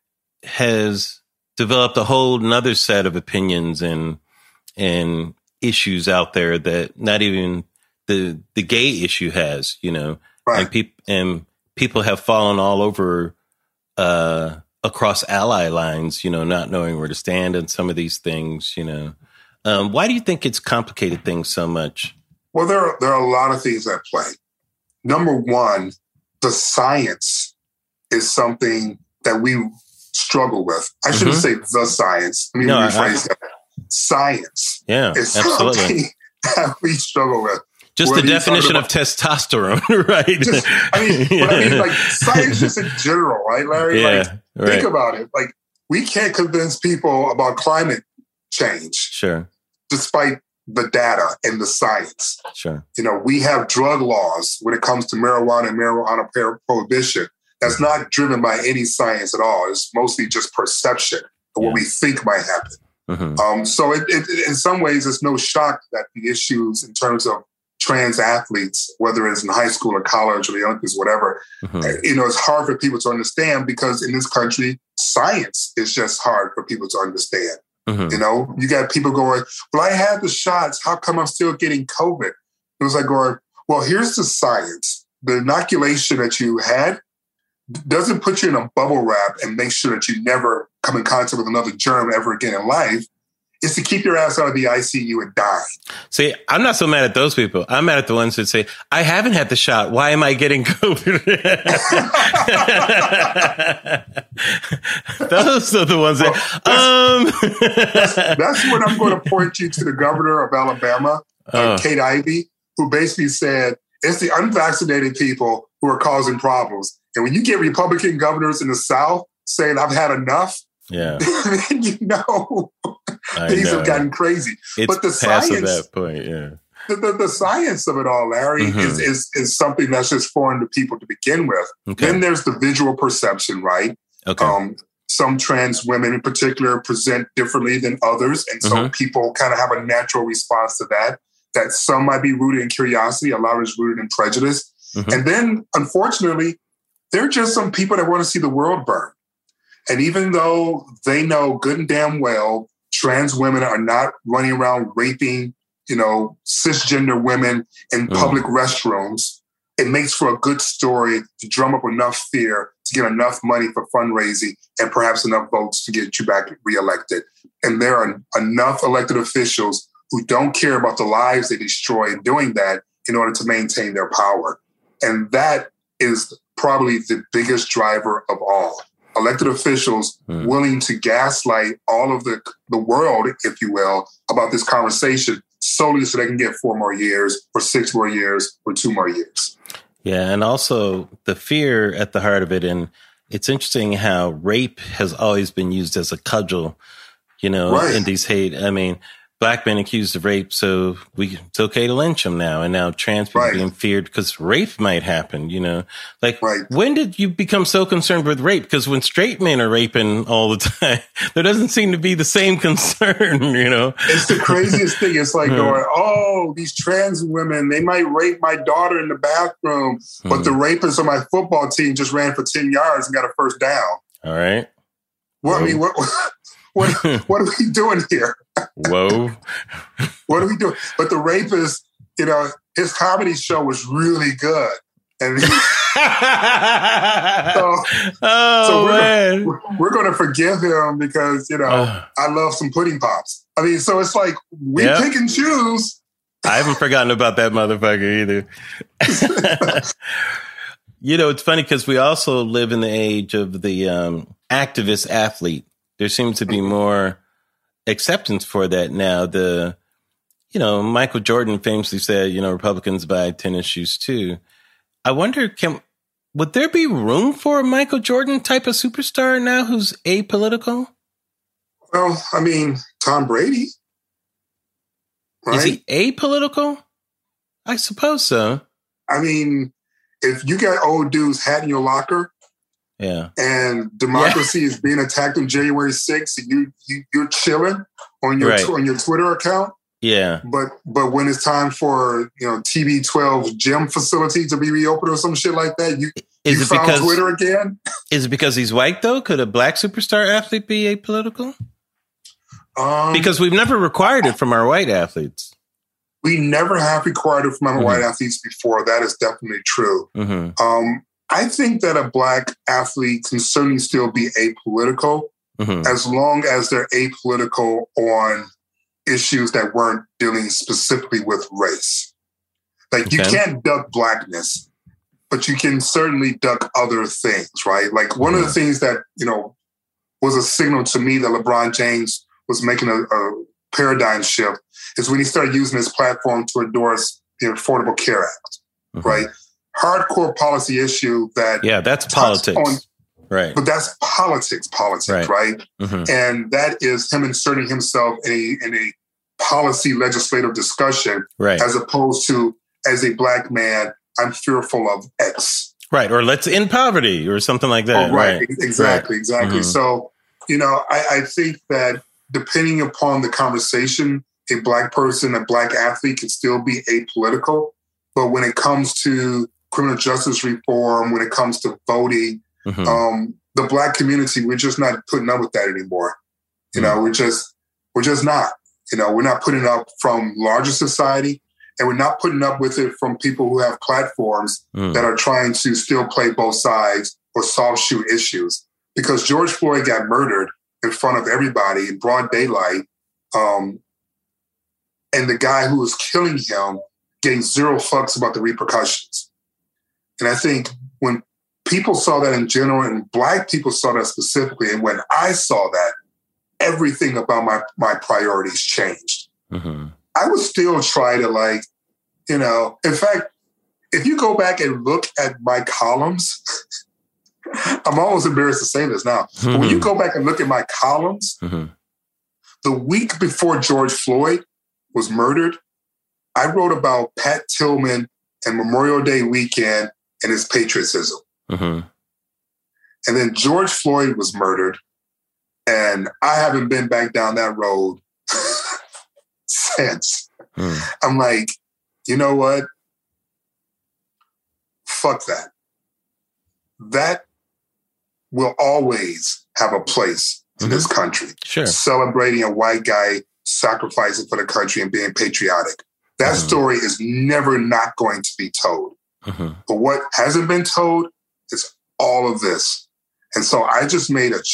has developed a whole nother set of opinions and issues out there that not even the gay issue has, Right. And people have fallen all over across ally lines, not knowing where to stand on some of these things, Why do you think it's complicated things so much? Well, there are a lot of things at play. Number one, the science is something that we struggle with. I shouldn't say the science. Let me rephrase that. Science is something that we struggle with. Just the definition of testosterone, right? Like science just in general, right, Larry? Think about it. Like, we can't convince people about climate change. Sure. Despite the data and the science. Sure. We have drug laws when it comes to marijuana and marijuana prohibition. That's not driven by any science at all. It's mostly just perception of what we think might happen. Mm-hmm. So it in some ways, it's no shock that the issues in terms of trans athletes, whether it's in high school or college or the Olympics, whatever, it's hard for people to understand, because in this country, science is just hard for people to understand. Mm-hmm. You got people going, well, I had the shots. How come I'm still getting COVID? It was like going, well, here's the science. The inoculation that you had doesn't put you in a bubble wrap and make sure that you never come in contact with another germ ever again in life. It's to keep your ass out of the ICU and die. See, I'm not so mad at those people. I'm mad at the ones that say, I haven't had the shot. Why am I getting COVID? Those are the ones that... That's when I'm going to point you to the governor of Alabama, Kate Ivey, who basically said, it's the unvaccinated people who are causing problems. And when you get Republican governors in the South saying, I've had enough, then Things have gotten crazy. It's but the past science, that point, yeah. The science of it all, Larry, is something that's just foreign to people to begin with. Okay. Then there's the visual perception, right? Okay. Some trans women in particular present differently than others. And so people kind of have a natural response to that some might be rooted in curiosity, a lot is rooted in prejudice. And then, unfortunately, there are just some people that want to see the world burn. And even though they know good and damn well trans women are not running around raping, cisgender women in public restrooms, it makes for a good story to drum up enough fear to get enough money for fundraising and perhaps enough votes to get you back reelected. And there are enough elected officials who don't care about the lives they destroy in doing that in order to maintain their power. And that is probably the biggest driver of all. Elected officials willing to gaslight all of the world, if you will, about this conversation solely so they can get 4 more years or 6 more years or 2 more years. Yeah, and also the fear at the heart of it. And it's interesting how rape has always been used as a cudgel, in these hate. I mean, Black men accused of rape, so it's okay to lynch them now. And now trans people being feared because rape might happen, When did you become so concerned with rape? Because when straight men are raping all the time, there doesn't seem to be the same concern, It's the craziest thing. It's like going, oh, these trans women, they might rape my daughter in the bathroom, but the rapist on my football team just ran for 10 yards and got a first down. All right. Well, I mean, what are we doing here? Whoa. What are we doing? But the rapist, his comedy show was really good. And we're going to forgive him because, I love some pudding pops. I mean, so it's like we pick and choose. I haven't forgotten about that motherfucker either. It's funny because we also live in the age of the activist athlete. There seems to be more acceptance for that now. Michael Jordan famously said, Republicans buy tennis shoes too. I wonder, would there be room for a Michael Jordan type of superstar now who's apolitical? Well, I mean, Tom Brady. Right? Is he apolitical? I suppose so. I mean, if you got old dudes hat in your locker, and democracy is being attacked on January 6th, and you're chilling on your Twitter account. Yeah. But when it's time for TB12 gym facility to be reopened or some shit like that, you found Twitter again. Is it because he's white though? Could a black superstar athlete be apolitical? Because we've never required it from our white athletes. We never have required it from our white athletes before. That is definitely true. I think that a black athlete can certainly still be apolitical as long as they're apolitical on issues that weren't dealing specifically with race. Like you can't duck blackness, but you can certainly duck other things, right? Like one of the things that, was a signal to me that LeBron James was making a paradigm shift is when he started using his platform to endorse the Affordable Care Act, right? Hardcore policy issue that... Yeah, that's politics. Right. But that's politics, right? And that is him inserting himself in a policy legislative discussion, as opposed to, as a black man, I'm fearful of X. Right, or let's end poverty or something like that. Exactly. So, I think that depending upon the conversation, a black person, a black athlete can still be apolitical. But when it comes to criminal justice reform, when it comes to voting, the black community, we're just not putting up with that anymore. We're just not. We're not putting up from larger society, and we're not putting up with it from people who have platforms that are trying to still play both sides or soft shoe issues. Because George Floyd got murdered in front of everybody in broad daylight, and the guy who was killing him gave zero fucks about the repercussions. And I think when people saw that in general, and black people saw that specifically, and when I saw that, everything about my priorities changed. I would still try to in fact, if you go back and look at my columns, I'm almost embarrassed to say this now, but when you go back and look at my columns, The week before George Floyd was murdered, I wrote about Pat Tillman and Memorial Day weekend and his patriotism. Mm-hmm. And then George Floyd was murdered, and I haven't been back down that road since. I'm like, you know what? Fuck that. That will always have a place in this country. Sure. Celebrating a white guy sacrificing for the country and being patriotic. That story is never not going to be told. But what hasn't been told is all of this. And so I just made a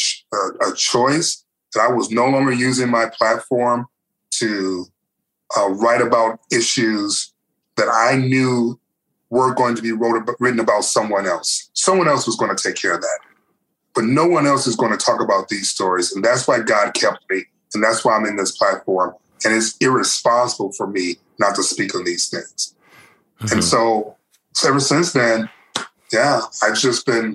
choice that I was no longer using my platform to write about issues that I knew were going to be written about someone else. Someone else was going to take care of that. But no one else is going to talk about these stories. And that's why God kept me. And that's why I'm in this platform. And it's irresponsible for me not to speak on these things. And so ever since then, yeah, I've just been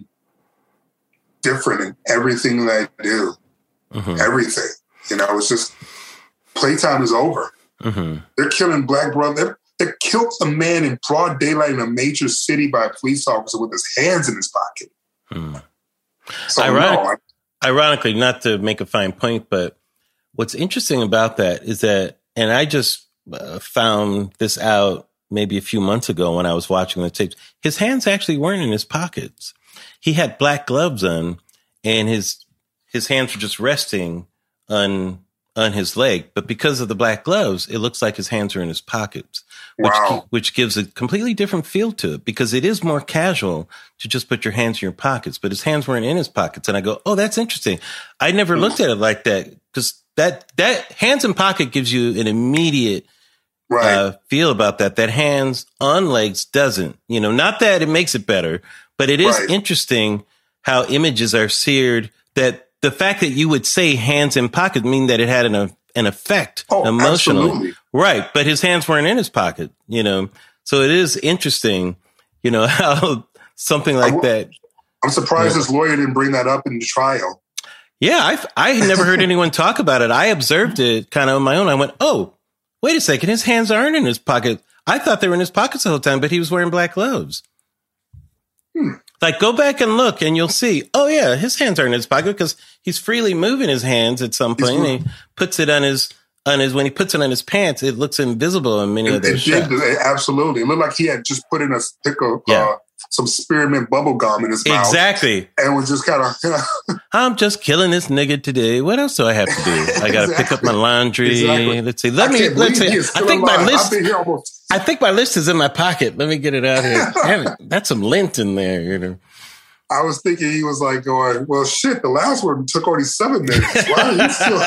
different in everything that I do. Everything. You know, it's just playtime is over. They're killing black brothers. They killed a man in broad daylight in a major city by a police officer with his hands in his pocket. So ironically, not to make a fine point, but what's interesting about that is that, and I just found this out maybe a few months ago when I was watching the tapes, his hands actually weren't in his pockets. He had black gloves on, and his hands were just resting on his leg. But because of the black gloves, it looks like his hands are in his pockets, which gives a completely different feel to it, because it is more casual to just put your hands in your pockets. But his hands weren't in his pockets. And I go, oh, that's interesting. I never looked at it like that, because that hands in pocket gives you an immediate feel about that. That hands on legs doesn't. You know, not that it makes it better, but it is interesting how images are seared, that the fact that you would say hands in pocket mean that it had an effect emotionally. Absolutely. Right. But his hands weren't in his pocket, you know. So it is interesting, you know, how something like that. I'm surprised his lawyer didn't bring that up in the trial. Yeah, I had never heard anyone talk about it. I observed it kind of on my own. I went, oh, wait a second. His hands aren't in his pocket. I thought they were in his pockets the whole time, but he was wearing black gloves. Like, go back and look and you'll see, oh yeah, his hands are in his pocket because he's freely moving his hands at some point. And he puts it on his, when he puts it on his pants, it looks invisible in many of those shots. Absolutely. It looked like he had just put in a stick of some spearmint bubble gum in his mouth. Exactly. And was just kind of, I'm just killing this nigga today. What else do I have to do? I got to pick up my laundry. Exactly. Let's see. Let's see. I think my list is in my pocket. Let me get it out here. Damn it. That's some lint in there, you know. I was thinking he was like going, well, shit, the last one took only 7 minutes. Why are you still?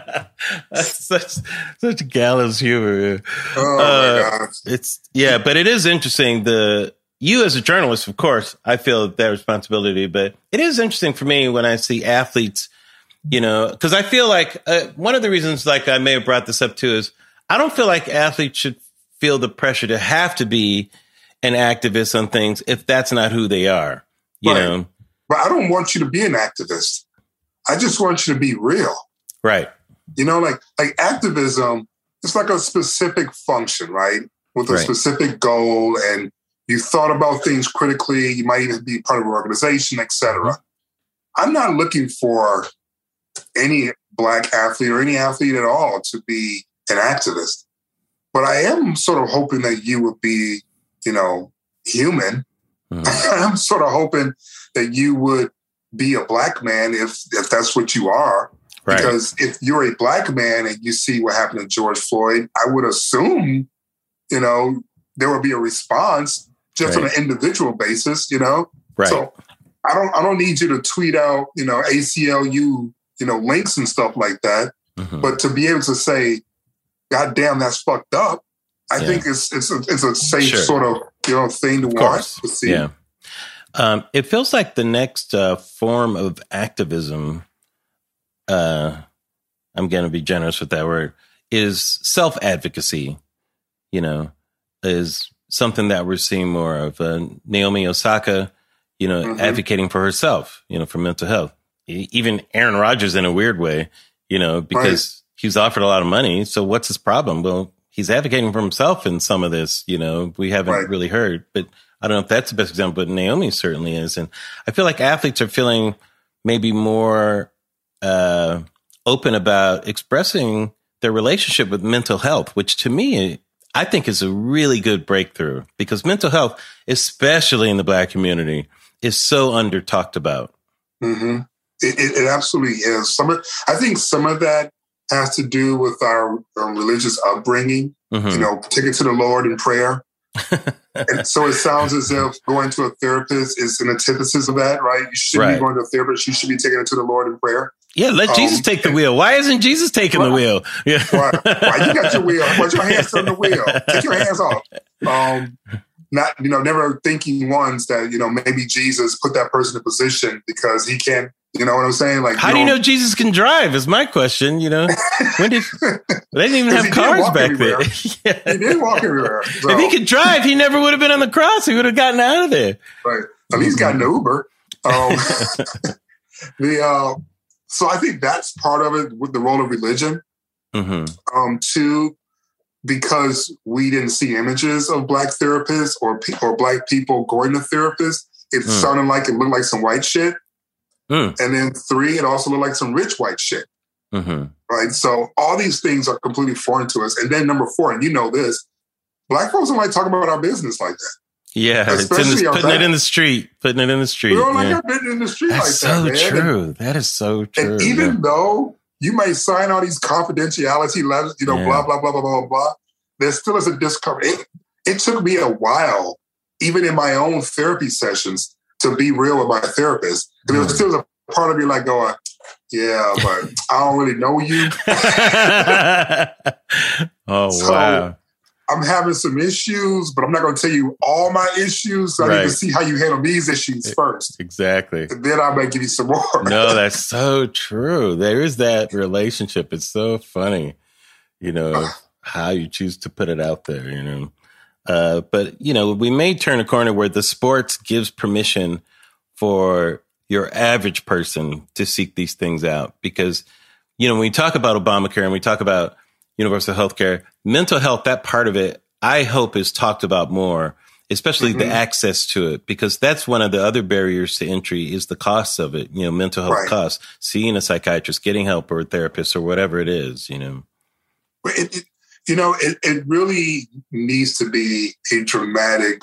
That's such gallows humor. Oh, my gosh. But it is interesting. You as a journalist, of course, I feel that responsibility, but it is interesting for me when I see athletes, you know, because I feel like one of the reasons, like I may have brought this up too, is I don't feel like athletes should feel the pressure to have to be an activist on things if that's not who they are, you know. But I don't want you to be an activist. I just want you to be real. Right. You know, like activism, it's like a specific function, right? With a specific goal, and you thought about things critically. You might even be part of an organization, et cetera. I'm not looking for any Black athlete or any athlete at all to be an activist. But I am sort of hoping that you would be, you know, human. I'm sort of hoping that you would be a Black man if that's what you are. Right. Because if you're a Black man and you see what happened to George Floyd, I would assume, you know, there would be a response just on an individual basis, you know? Right. So I don't need you to tweet out, you know, ACLU, you know, links and stuff like that. But to be able to say, God damn, that's fucked up. I think it's a safe sort of, you know, thing to want to see. Yeah. It feels like the next form of activism, I'm going to be generous with that word, is self-advocacy, you know, is something that we're seeing more of. Naomi Osaka, you know, advocating for herself, you know, for mental health. Even Aaron Rodgers in a weird way, you know, because he was offered a lot of money. So what's his problem? Well, he's advocating for himself in some of this, we haven't really heard, but I don't know if that's the best example, but Naomi certainly is. And I feel like athletes are feeling maybe more open about expressing their relationship with mental health, which to me, I think is a really good breakthrough, because mental health, especially in the Black community, is so under talked about. Mm-hmm. It absolutely is. I think some of that has to do with our religious upbringing, taking to the Lord in prayer. And so it sounds as if going to a therapist is an antithesis of that, right? You shouldn't be going to a therapist. You should be taking it to the Lord in prayer. Yeah, let Jesus take the wheel. Why isn't Jesus taking the wheel? Yeah. Why you got your wheel? Put your hands on the wheel. Take your hands off. Not, never thinking once that, maybe Jesus put that person in a position because he can't, you know what I'm saying? Like, how do you know Jesus can drive is my question, When did they didn't even have cars back then. Yeah. He did walk everywhere. So. If he could drive, he never would have been on the cross. He would have gotten out of there. Right. At least got an Uber. So I think that's part of it with the role of religion. Mm-hmm. Two, because we didn't see images of Black therapists or Black people going to therapists, it sounded like it looked like some white shit. And then three, it also looked like some rich white shit. Mm-hmm. Right? So all these things are completely foreign to us. And then number four, and this, Black folks don't like talking about our business like that. Yeah, especially putting it in the street. We don't like putting it in the street That's like that, man. So true. That is so true. And even though you may sign all these confidentiality letters, blah, blah, blah, blah, blah, blah, there still is a discomfort. It took me a while, even in my own therapy sessions, to be real with my therapist. There was still a part of me like going, yeah, but I don't really know you. Wow. I'm having some issues, but I'm not going to tell you all my issues. So I need to see how you handle these issues first. Exactly. And then I might give you some more. No, that's so true. There is that relationship. It's so funny, how you choose to put it out there, But, we may turn a corner where the sports gives permission for your average person to seek these things out. Because, when we talk about Obamacare and we talk about universal healthcare, mental health, that part of it, I hope is talked about more, especially the access to it, because that's one of the other barriers to entry is the costs of it, mental health costs, seeing a psychiatrist, getting help or a therapist or whatever it is, It really needs to be a dramatic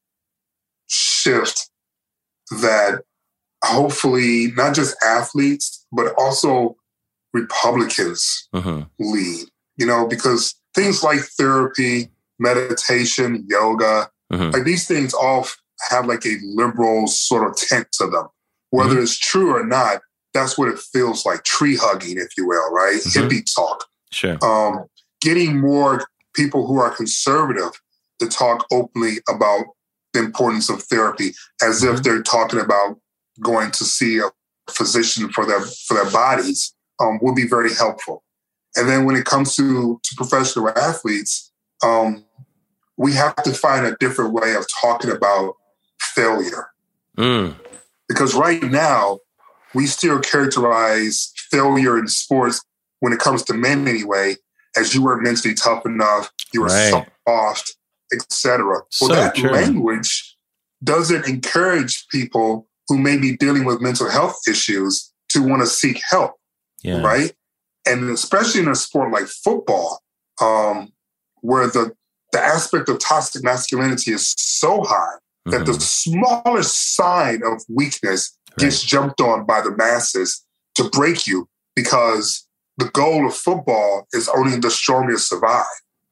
shift that hopefully not just athletes, but also Republicans lead, because things like therapy, meditation, yoga, like these things all have like a liberal sort of tint to them. Whether it's true or not, that's what it feels like, tree hugging, if you will, right? Hippie talk. Sure. Getting more people who are conservative to talk openly about the importance of therapy, as if they're talking about going to see a physician for their bodies, would be very helpful. And then when it comes to professional athletes, we have to find a different way of talking about failure. Because right now, we still characterize failure in sports, when it comes to men anyway, as you weren't mentally tough enough, you were soft, etc. Well, that language doesn't encourage people who may be dealing with mental health issues to want to seek help, right? And especially in a sport like football, where the aspect of toxic masculinity is so high that the smallest sign of weakness gets jumped on by the masses to break you, because the goal of football is only the strongest survive.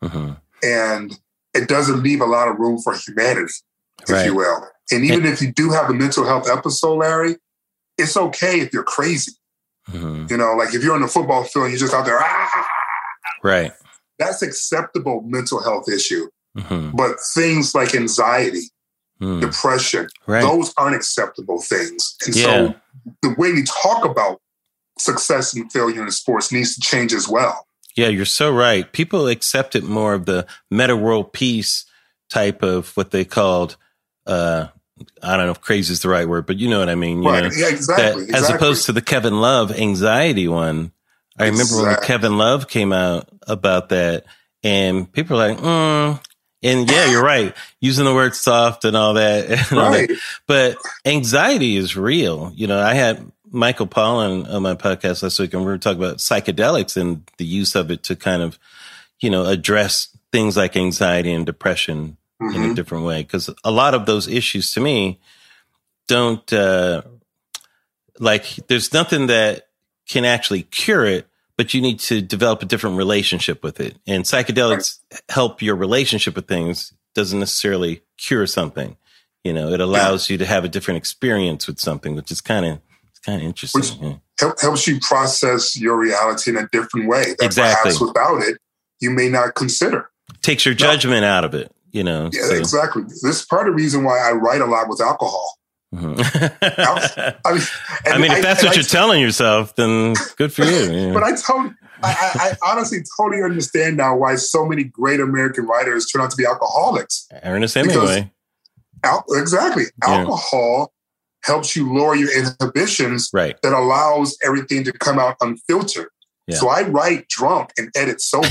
And it doesn't leave a lot of room for humanity, if you will. And even if you do have a mental health episode, Larry, it's okay if you're crazy. Like if you're on the football field and you're just out there, right. That's acceptable mental health issue. But things like anxiety, depression, those aren't acceptable things. And so the way we talk about success and failure in sports needs to change as well. Yeah, you're so right. People accepted more of the meta world peace type of what they called, I don't know if crazy is the right word, but you know what I mean. You know, Yeah, exactly. As opposed to the Kevin Love anxiety one, I remember when Kevin Love came out about that, and people are like, and yeah, you're right. Using the word soft and all that. And all that. But anxiety is real. You know, I had Michael Pollan on my podcast last week, and we were talking about psychedelics and the use of it to kind of, you know, address things like anxiety and depression in a different way. Because a lot of those issues to me don't, there's nothing that can actually cure it, but you need to develop a different relationship with it. And psychedelics help your relationship with things, doesn't necessarily cure something. You know, it allows you to have a different experience with something, which is kind of interesting. Which helps you process your reality in a different way that perhaps without it, you may not consider. Takes your judgment out of it, you know. Yeah, exactly. This is part of the reason why I write a lot with alcohol. If that's what you're telling yourself, then good for you. Yeah. But I honestly totally understand now why so many great American writers turn out to be alcoholics. Ernest Hemingway. Exactly. Alcohol helps you lower your inhibitions that allows everything to come out unfiltered. Yeah. So I write drunk and edit sober.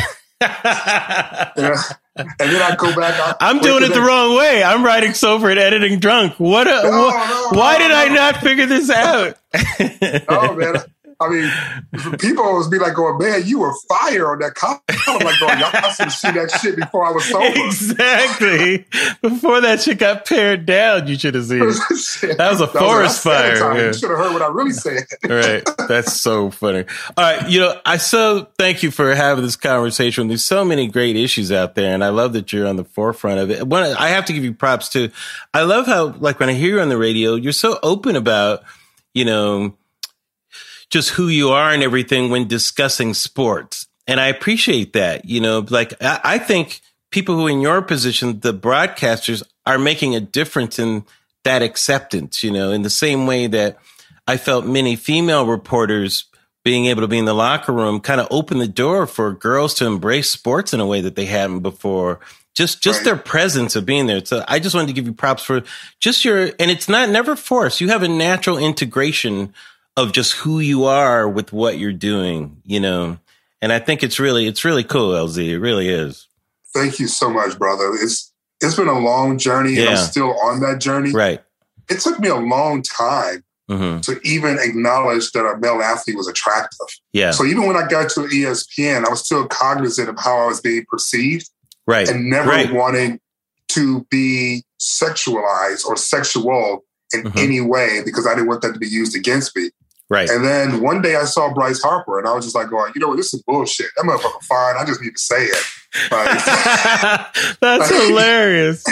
And then I go back. I'm doing it the wrong way. I'm writing sober and editing drunk. Why did I not figure this out? Oh, man. I mean, people always be like, going, man, you were fire on that column. I'm like, going, y'all should see that shit before I was sober. Exactly. Before that shit got pared down, you should have seen it. That was a forest fire. Yeah. You should have heard what I really said. Right. That's so funny. All right. You know, I so thank you for having this conversation. There's so many great issues out there, and I love that you're on the forefront of it. I have to give you props too. I love how, like, when I hear you on the radio, you're so open about, you know, just who you are and everything when discussing sports. And I appreciate that. You know, like, I think people who are in your position, the broadcasters, are making a difference in that acceptance, you know, in the same way that I felt many female reporters being able to be in the locker room kind of opened the door for girls to embrace sports in a way that they hadn't before. Just their presence of being there. So I just wanted to give you props for just and it's never forced. You have a natural integration of just who you are with what you're doing, you know? And I think it's really cool, LZ. It really is. Thank you so much, brother. It's been a long journey, and I'm still on that journey. Right. It took me a long time to even acknowledge that a male athlete was attractive. Yeah. So even when I got to ESPN, I was still cognizant of how I was being perceived. Right. And never wanting to be sexualized or sexual in any way, because I didn't want that to be used against me. Right. And then one day I saw Bryce Harper, and I was just like, going, you know what, this is bullshit. That motherfucker fine. I just need to say it. Like, that's hilarious.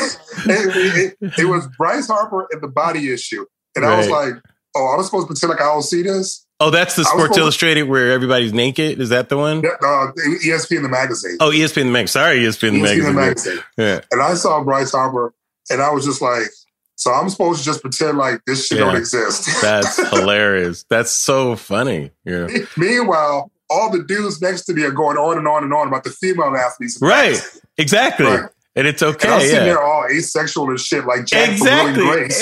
It was Bryce Harper and the Body Issue. And I was like, oh, I was supposed to pretend like I don't see this? Oh, that's the Sports Illustrated where everybody's naked? Is that the one? ESPN the magazine. Oh, ESPN the magazine. Sorry, ESPN the magazine. Yeah. And I saw Bryce Harper, and I was just like, so I'm supposed to just pretend like this shit don't exist. That's hilarious. That's so funny. Yeah. Meanwhile, all the dudes next to me are going on and on and on about the female athletes. Right. Exactly. Right. And it's okay. And I'm sitting there all asexual and shit like Jack from Will and Grace.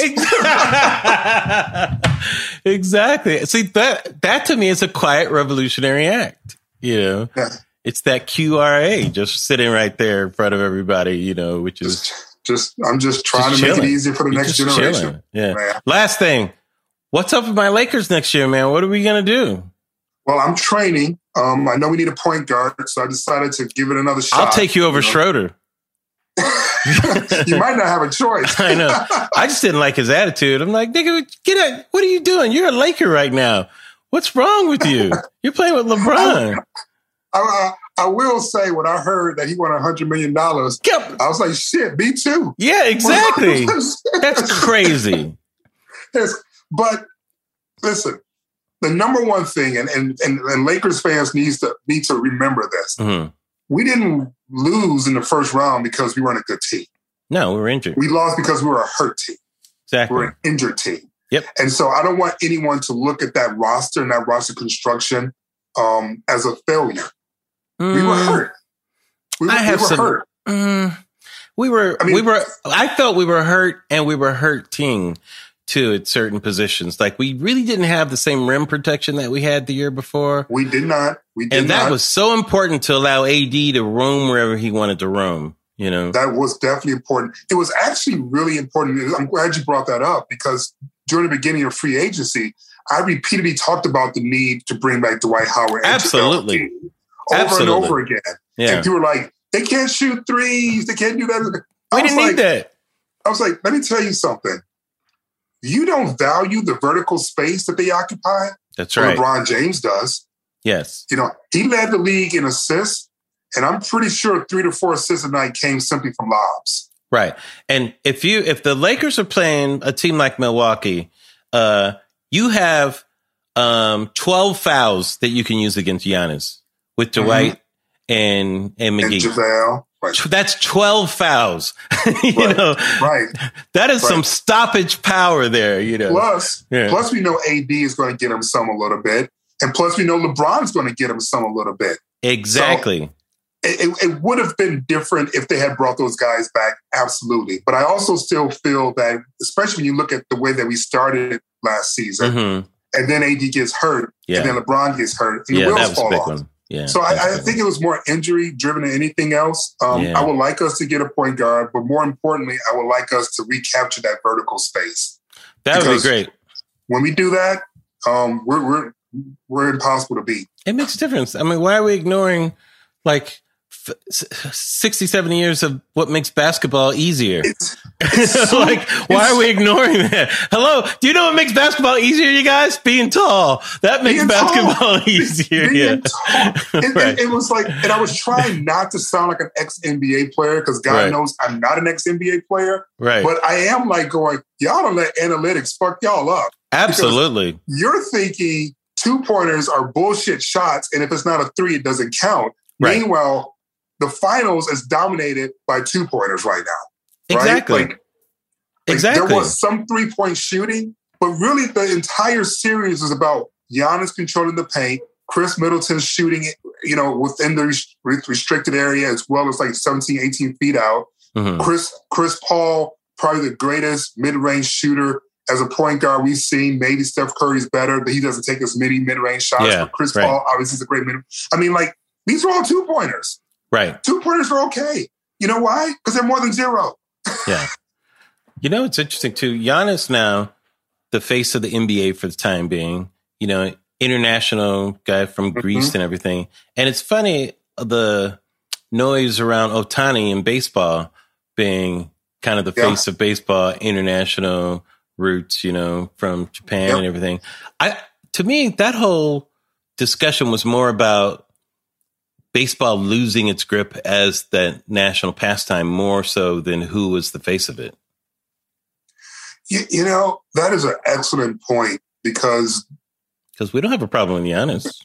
Exactly. See, that to me is a quiet revolutionary act. You know, it's that QRA just sitting right there in front of everybody, you know, which is I'm just trying to make it easier for the next generation. Chilling. Yeah. Man. Last thing. What's up with my Lakers next year, man? What are we going to do? Well, I'm training. I know we need a point guard, so I decided to give it another shot. I'll take you over Schroeder. You might not have a choice. I know. I just didn't like his attitude. I'm like, nigga, get out. What are you doing? You're a Laker right now. What's wrong with you? You're playing with LeBron. I will say, when I heard that he won $100 million, I was like, shit, me too. Yeah, exactly. That's crazy. Yes. But listen, the number one thing, and Lakers fans need to remember this. Mm-hmm. We didn't lose in the first round because we weren't a good team. No, we were injured. We lost because we were a hurt team. Exactly. We were an injured team. Yep. And so I don't want anyone to look at that roster and that roster construction as a failure. We were hurt. We were hurt. I felt we were hurt, and we were hurting too at certain positions. Like we really didn't have the same rim protection that we had the year before. We did not. And that was so important to allow AD to roam wherever he wanted to roam. You know, that was definitely important. It was actually really important. I'm glad you brought that up because during the beginning of free agency, I repeatedly talked about the need to bring back Dwight Howard. Absolutely. Over and over again. Yeah. And people were like, they can't shoot threes. They can't do that. We didn't need that. I was like, let me tell you something. You don't value the vertical space that they occupy. That's right. LeBron James does. Yes. You know, he led the league in assists, and I'm pretty sure 3 to 4 assists a night came simply from lobs. Right. And if the Lakers are playing a team like Milwaukee, you have 12 fouls that you can use against Giannis with Dwight and McGee. And JaVale. Right. That's 12 fouls. Right. That is some stoppage power there, you know. Plus we know AD is going to get him some a little bit. And plus we know LeBron's going to get him some a little bit. Exactly. So it would have been different if they had brought those guys back. Absolutely. But I also still feel that, especially when you look at the way that we started last season, and then AD gets hurt, and then LeBron gets hurt, and the wheels fall off. One. Yeah, so I think it was more injury driven than anything else. I would like us to get a point guard, but more importantly, I would like us to recapture that vertical space. That would be great. When we do that, we're impossible to beat. It makes a difference. I mean, why are we ignoring like 60, 70 years of what makes basketball easier? It's like, why are we ignoring that? Hello, do you know what makes basketball easier, you guys? Being tall. That makes basketball easier. Being tall. It was like, and I was trying not to sound like an ex-NBA player because God knows I'm not an ex-NBA player. Right. But I am like going, y'all don't let analytics fuck y'all up. Absolutely. You're thinking 2-pointers are bullshit shots, and if it's not a 3, it doesn't count. Right. Meanwhile, the finals is dominated by 2-pointers right now. Right? Exactly. Exactly. There was some 3-point shooting, but really the entire series is about Giannis controlling the paint, Chris Middleton shooting it, within the restricted area as well as like 17, 18 feet out. Mm-hmm. Chris Paul, probably the greatest mid-range shooter as a point guard we've seen. Maybe Steph Curry's better, but he doesn't take as many mid-range shots. But Chris Paul obviously is a great mid. I mean, like, these are all 2-pointers. Right. 2-pointers are okay. You know why? Because they're more than 0. Yeah. It's interesting too. Giannis now, the face of the NBA for the time being, international guy from Greece and everything. And it's funny, the noise around Ohtani in baseball being kind of the face of baseball, international roots, from Japan and everything. To me, that whole discussion was more about baseball losing its grip as the national pastime more so than who was the face of it. That is an excellent point because we don't have a problem with Giannis.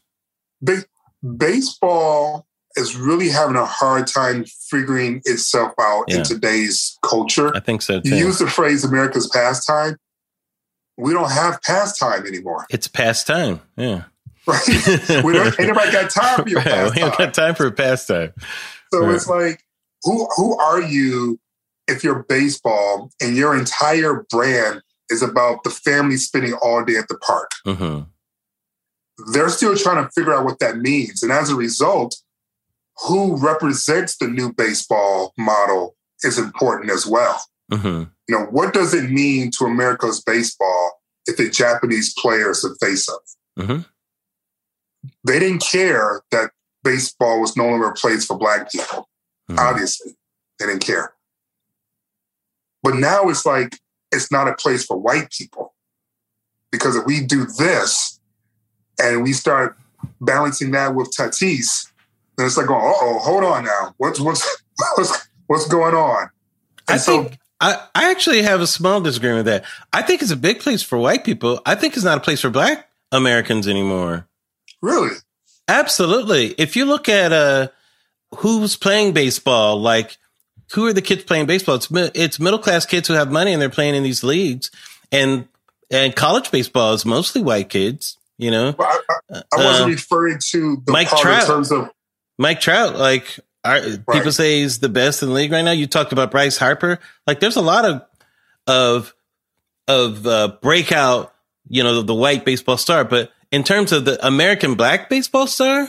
Baseball is really having a hard time figuring itself out in today's culture. I think so too. You use the phrase America's pastime. We don't have pastime anymore. It's pastime. Yeah. Right? Ain't nobody got time for your pastime. We don't got time for a pastime. So it's like, who are you if you're baseball and your entire brand is about the family spending all day at the park? Mm-hmm. They're still trying to figure out what that means. And as a result, who represents the new baseball model is important as well. Mm-hmm. What does it mean to America's baseball if a Japanese player is the face of it? Mm-hmm. They didn't care that baseball was no longer a place for Black people. Mm-hmm. Obviously, they didn't care. But now it's like, it's not a place for white people. Because if we do this and we start balancing that with Tatis, then it's like, hold on now. What's going on? And I actually have a small disagreement with that. I think it's a big place for white people. I think it's not a place for Black Americans anymore. Really? Absolutely. If you look at who's playing baseball, like who are the kids playing baseball? It's middle class kids who have money and they're playing in these leagues, and college baseball is mostly white kids. Well, I wasn't referring to the Mike part Trout. In terms of Mike Trout. Like people say he's the best in the league right now. You talked about Bryce Harper. Like there's a lot of breakout, the white baseball star, but in terms of the American black baseball star,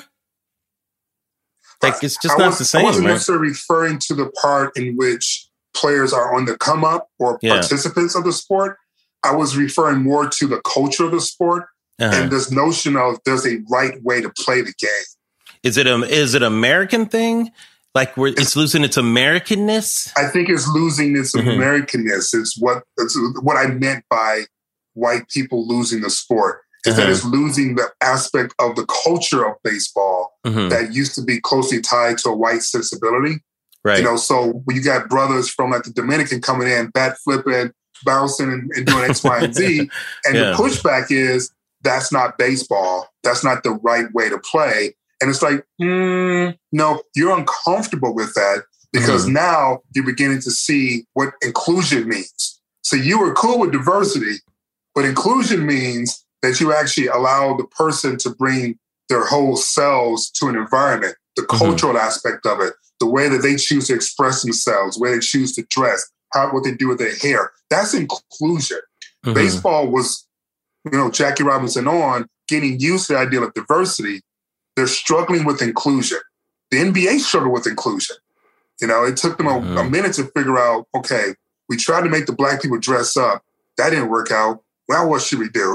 like it's just not the same. I wasn't right? necessarily referring to the part in which players are on the come up or participants of the sport. I was referring more to the culture of the sport and this notion of there's a right way to play the game. Is it an American thing? Like it's losing its Americanness? I think it's losing its Americanness. It's what I meant by white people losing the sport. Is that it's losing the aspect of the culture of baseball that used to be closely tied to a white sensibility. Right. So when you got brothers from like the Dominican coming in, bat flipping, bouncing and doing X, Y, and Z. And the pushback is that's not baseball. That's not the right way to play. And it's like, no, you're uncomfortable with that because now you're beginning to see what inclusion means. So you were cool with diversity, but inclusion means that you actually allow the person to bring their whole selves to an environment, the cultural aspect of it, the way that they choose to express themselves, the way they choose to dress, what they do with their hair. That's inclusion. Baseball was, Jackie Robinson on, getting used to the idea of diversity. They're struggling with inclusion. The NBA struggled with inclusion. It took them a minute to figure out, okay, we tried to make the black people dress up. That didn't work out. Well, what should we do?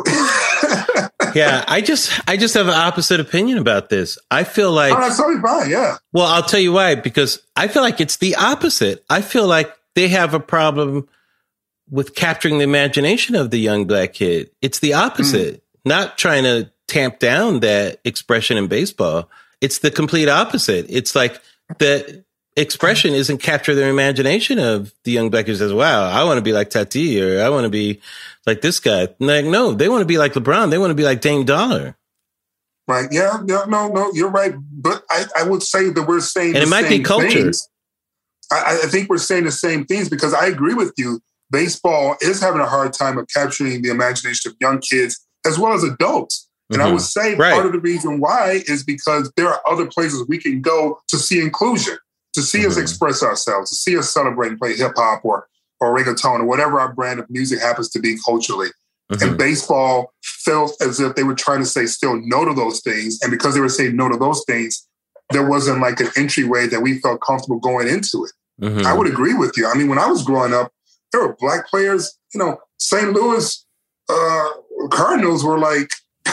Yeah, I just have an opposite opinion about this. I feel like... Oh, that's totally fine, yeah. Well, I'll tell you why, because I feel like it's the opposite. I feel like they have a problem with capturing the imagination of the young black kid. It's the opposite. Not trying to tamp down that expression in baseball. It's the complete opposite. It's like the expression isn't capture their imagination of the young black kid who says, wow, I want to be like Tati, or I want to be like this guy. Like, no, they want to be like LeBron. They want to be like Dame Dollar. Right. Yeah. No, you're right. But I would say that we're saying and it might be culture. Things. I think we're saying the same things because I agree with you. Baseball is having a hard time of capturing the imagination of young kids as well as adults. And I would say part of the reason why is because there are other places we can go to see inclusion, to see us express ourselves, to see us celebrate and play hip hop or reggaeton or whatever our brand of music happens to be culturally. And baseball felt as if they were trying to say still no to those things. And because they were saying no to those things, there wasn't like an entryway that we felt comfortable going into it. I would agree with you. I mean, when I was growing up, there were black players, St. Louis Cardinals were like...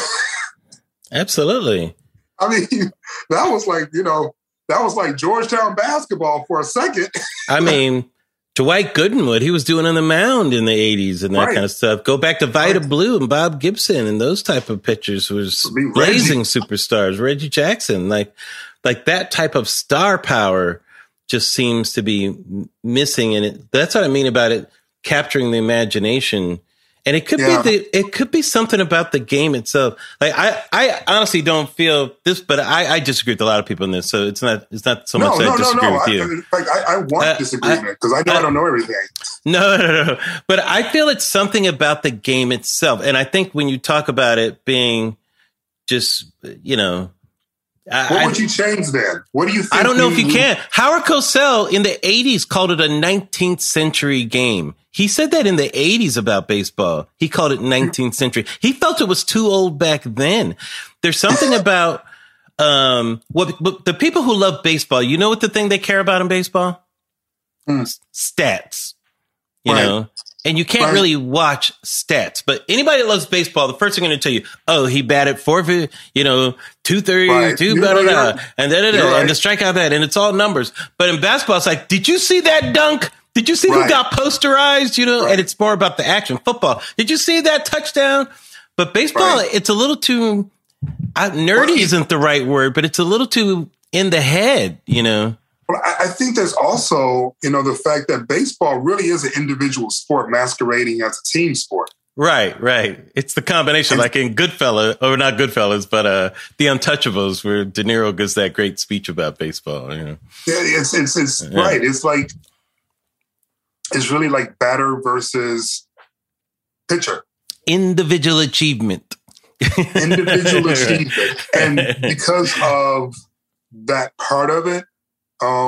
Absolutely. I mean, that was like Georgetown basketball for a second. I mean, Dwight Gooden, what he was doing on the mound in the 80s and that kind of stuff. Go back to Vida Blue and Bob Gibson and those type of pitchers was blazing superstars. Reggie Jackson, like that type of star power just seems to be missing. And that's what I mean about it, capturing the imagination. And it could it could be something about the game itself. Like I honestly don't feel this, but I disagree with a lot of people in this. So it's not so much that I disagree with you. I want disagreement because I know I don't know everything. No. But I feel it's something about the game itself. And I think when you talk about it being just, what would you change then? What do you think? I don't know if you can. Howard Cosell in the 80s called it a 19th century game. He said that in the 80s about baseball. He called it 19th century. He felt it was too old back then. There's something about what the people who love baseball, you know what the thing they care about in baseball? Stats. You know? And you can't really watch stats. But anybody that loves baseball, the first thing I'm going to tell you, oh, he batted 232, blah, and da-da-da, and the strikeout that, and it's all numbers. But in basketball, it's like, did you see that dunk? Did you see who got posterized? And it's more about the action. Football, did you see that touchdown? But baseball, it's a little too, nerdy isn't the right word, but it's a little too in the head, Well, I think there's also, the fact that baseball really is an individual sport masquerading as a team sport. Right. It's the combination, like in Goodfellas, or not Goodfellas, but The Untouchables, where De Niro gives that great speech about baseball. Yeah, it's right. It's like, it's really like batter versus pitcher. Individual achievement. And because of that part of it,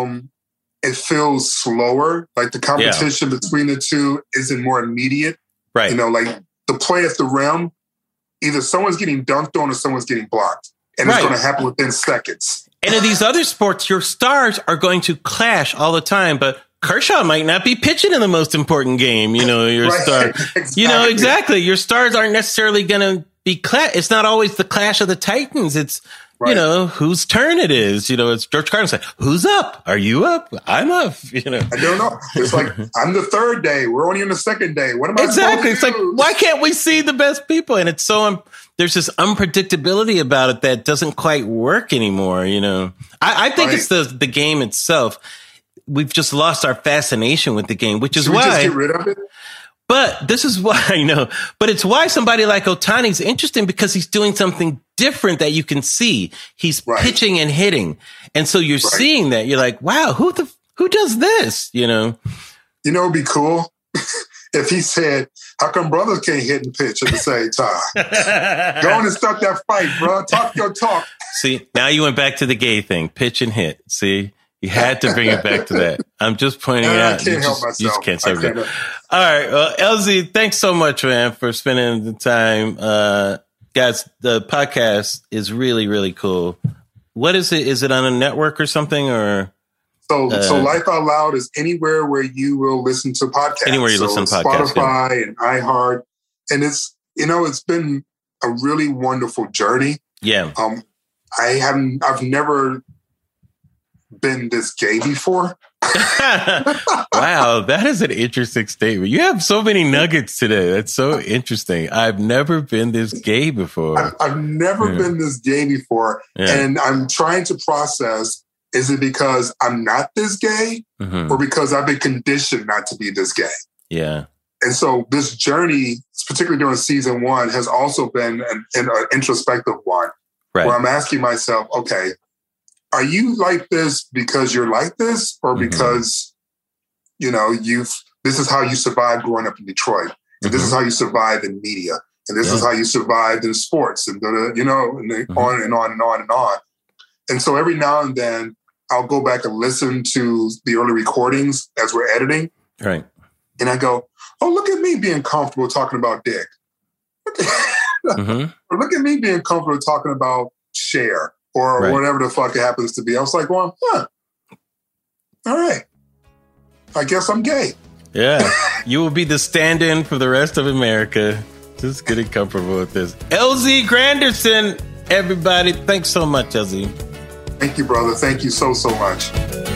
it feels slower. Like the competition between the two isn't more immediate. Right. You know, like the play at the rim, either someone's getting dunked on or someone's getting blocked. And it's going to happen within seconds. And in these other sports, your stars are going to clash all the time, but Kershaw might not be pitching in the most important game. You know, your star, exactly. You know, exactly. Your stars aren't necessarily going to be it's not always the clash of the Titans. It's, you know, whose turn it is. You know, it's George Carlin saying, who's up? Are you up? I'm up. You know, I don't know. It's like, I'm the third day. We're only in the second day. What am I supposed to do? It's like, why can't we see the best people? And it's so, there's this unpredictability about it that doesn't quite work anymore. You know, I think it's the game itself. We've just lost our fascination with the game, which is why. Just get rid of it? But this is why, you know, but it's why somebody like Ohtani's interesting, because he's doing something different that you can see. He's pitching and hitting. And so you're seeing that. You're like, wow, who does this? You know? You know, it'd be cool if he said, how come brothers can't hit and pitch at the same time? Go on and start that fight, bro. Talk your talk. See, now you went back to the gay thing, pitch and hit. See? You had to bring it back to that. I'm just pointing out. I can't help myself. You just can't serve it. All right. Well, LZ, thanks so much, man, for spending the time. Guys, the podcast is really, really cool. What is it? Is it on a network or something? Or So Life Out Loud is anywhere where you will listen to podcasts. Anywhere you listen to podcasts. Spotify and iHeart. And it's, you know, it's been a really wonderful journey. Yeah. I've never been this gay before. Wow, that is an interesting statement. You have so many nuggets today. That's so interesting. I've never been this gay before. I've never been this gay before. And I'm trying to process, is it because I'm not this gay or because I've been conditioned not to be this gay? Yeah. And so this journey, particularly during season 1, has also been an introspective one where I'm asking myself, okay, are you like this because you're like this, or because, you know, this is how you survived growing up in Detroit, and this is how you survived in media, and this is how you survived in sports, and you know, and on and on and on and on. And so every now and then I'll go back and listen to the early recordings as we're editing, right? And I go, oh, look at me being comfortable talking about dick. Or look at me being comfortable talking about Cher. Or whatever the fuck it happens to be. I was like, well, all right. I guess I'm gay. Yeah. You will be the stand-in for the rest of America. Just getting comfortable with this. LZ Granderson, everybody. Thanks so much, LZ. Thank you, brother. Thank you so much.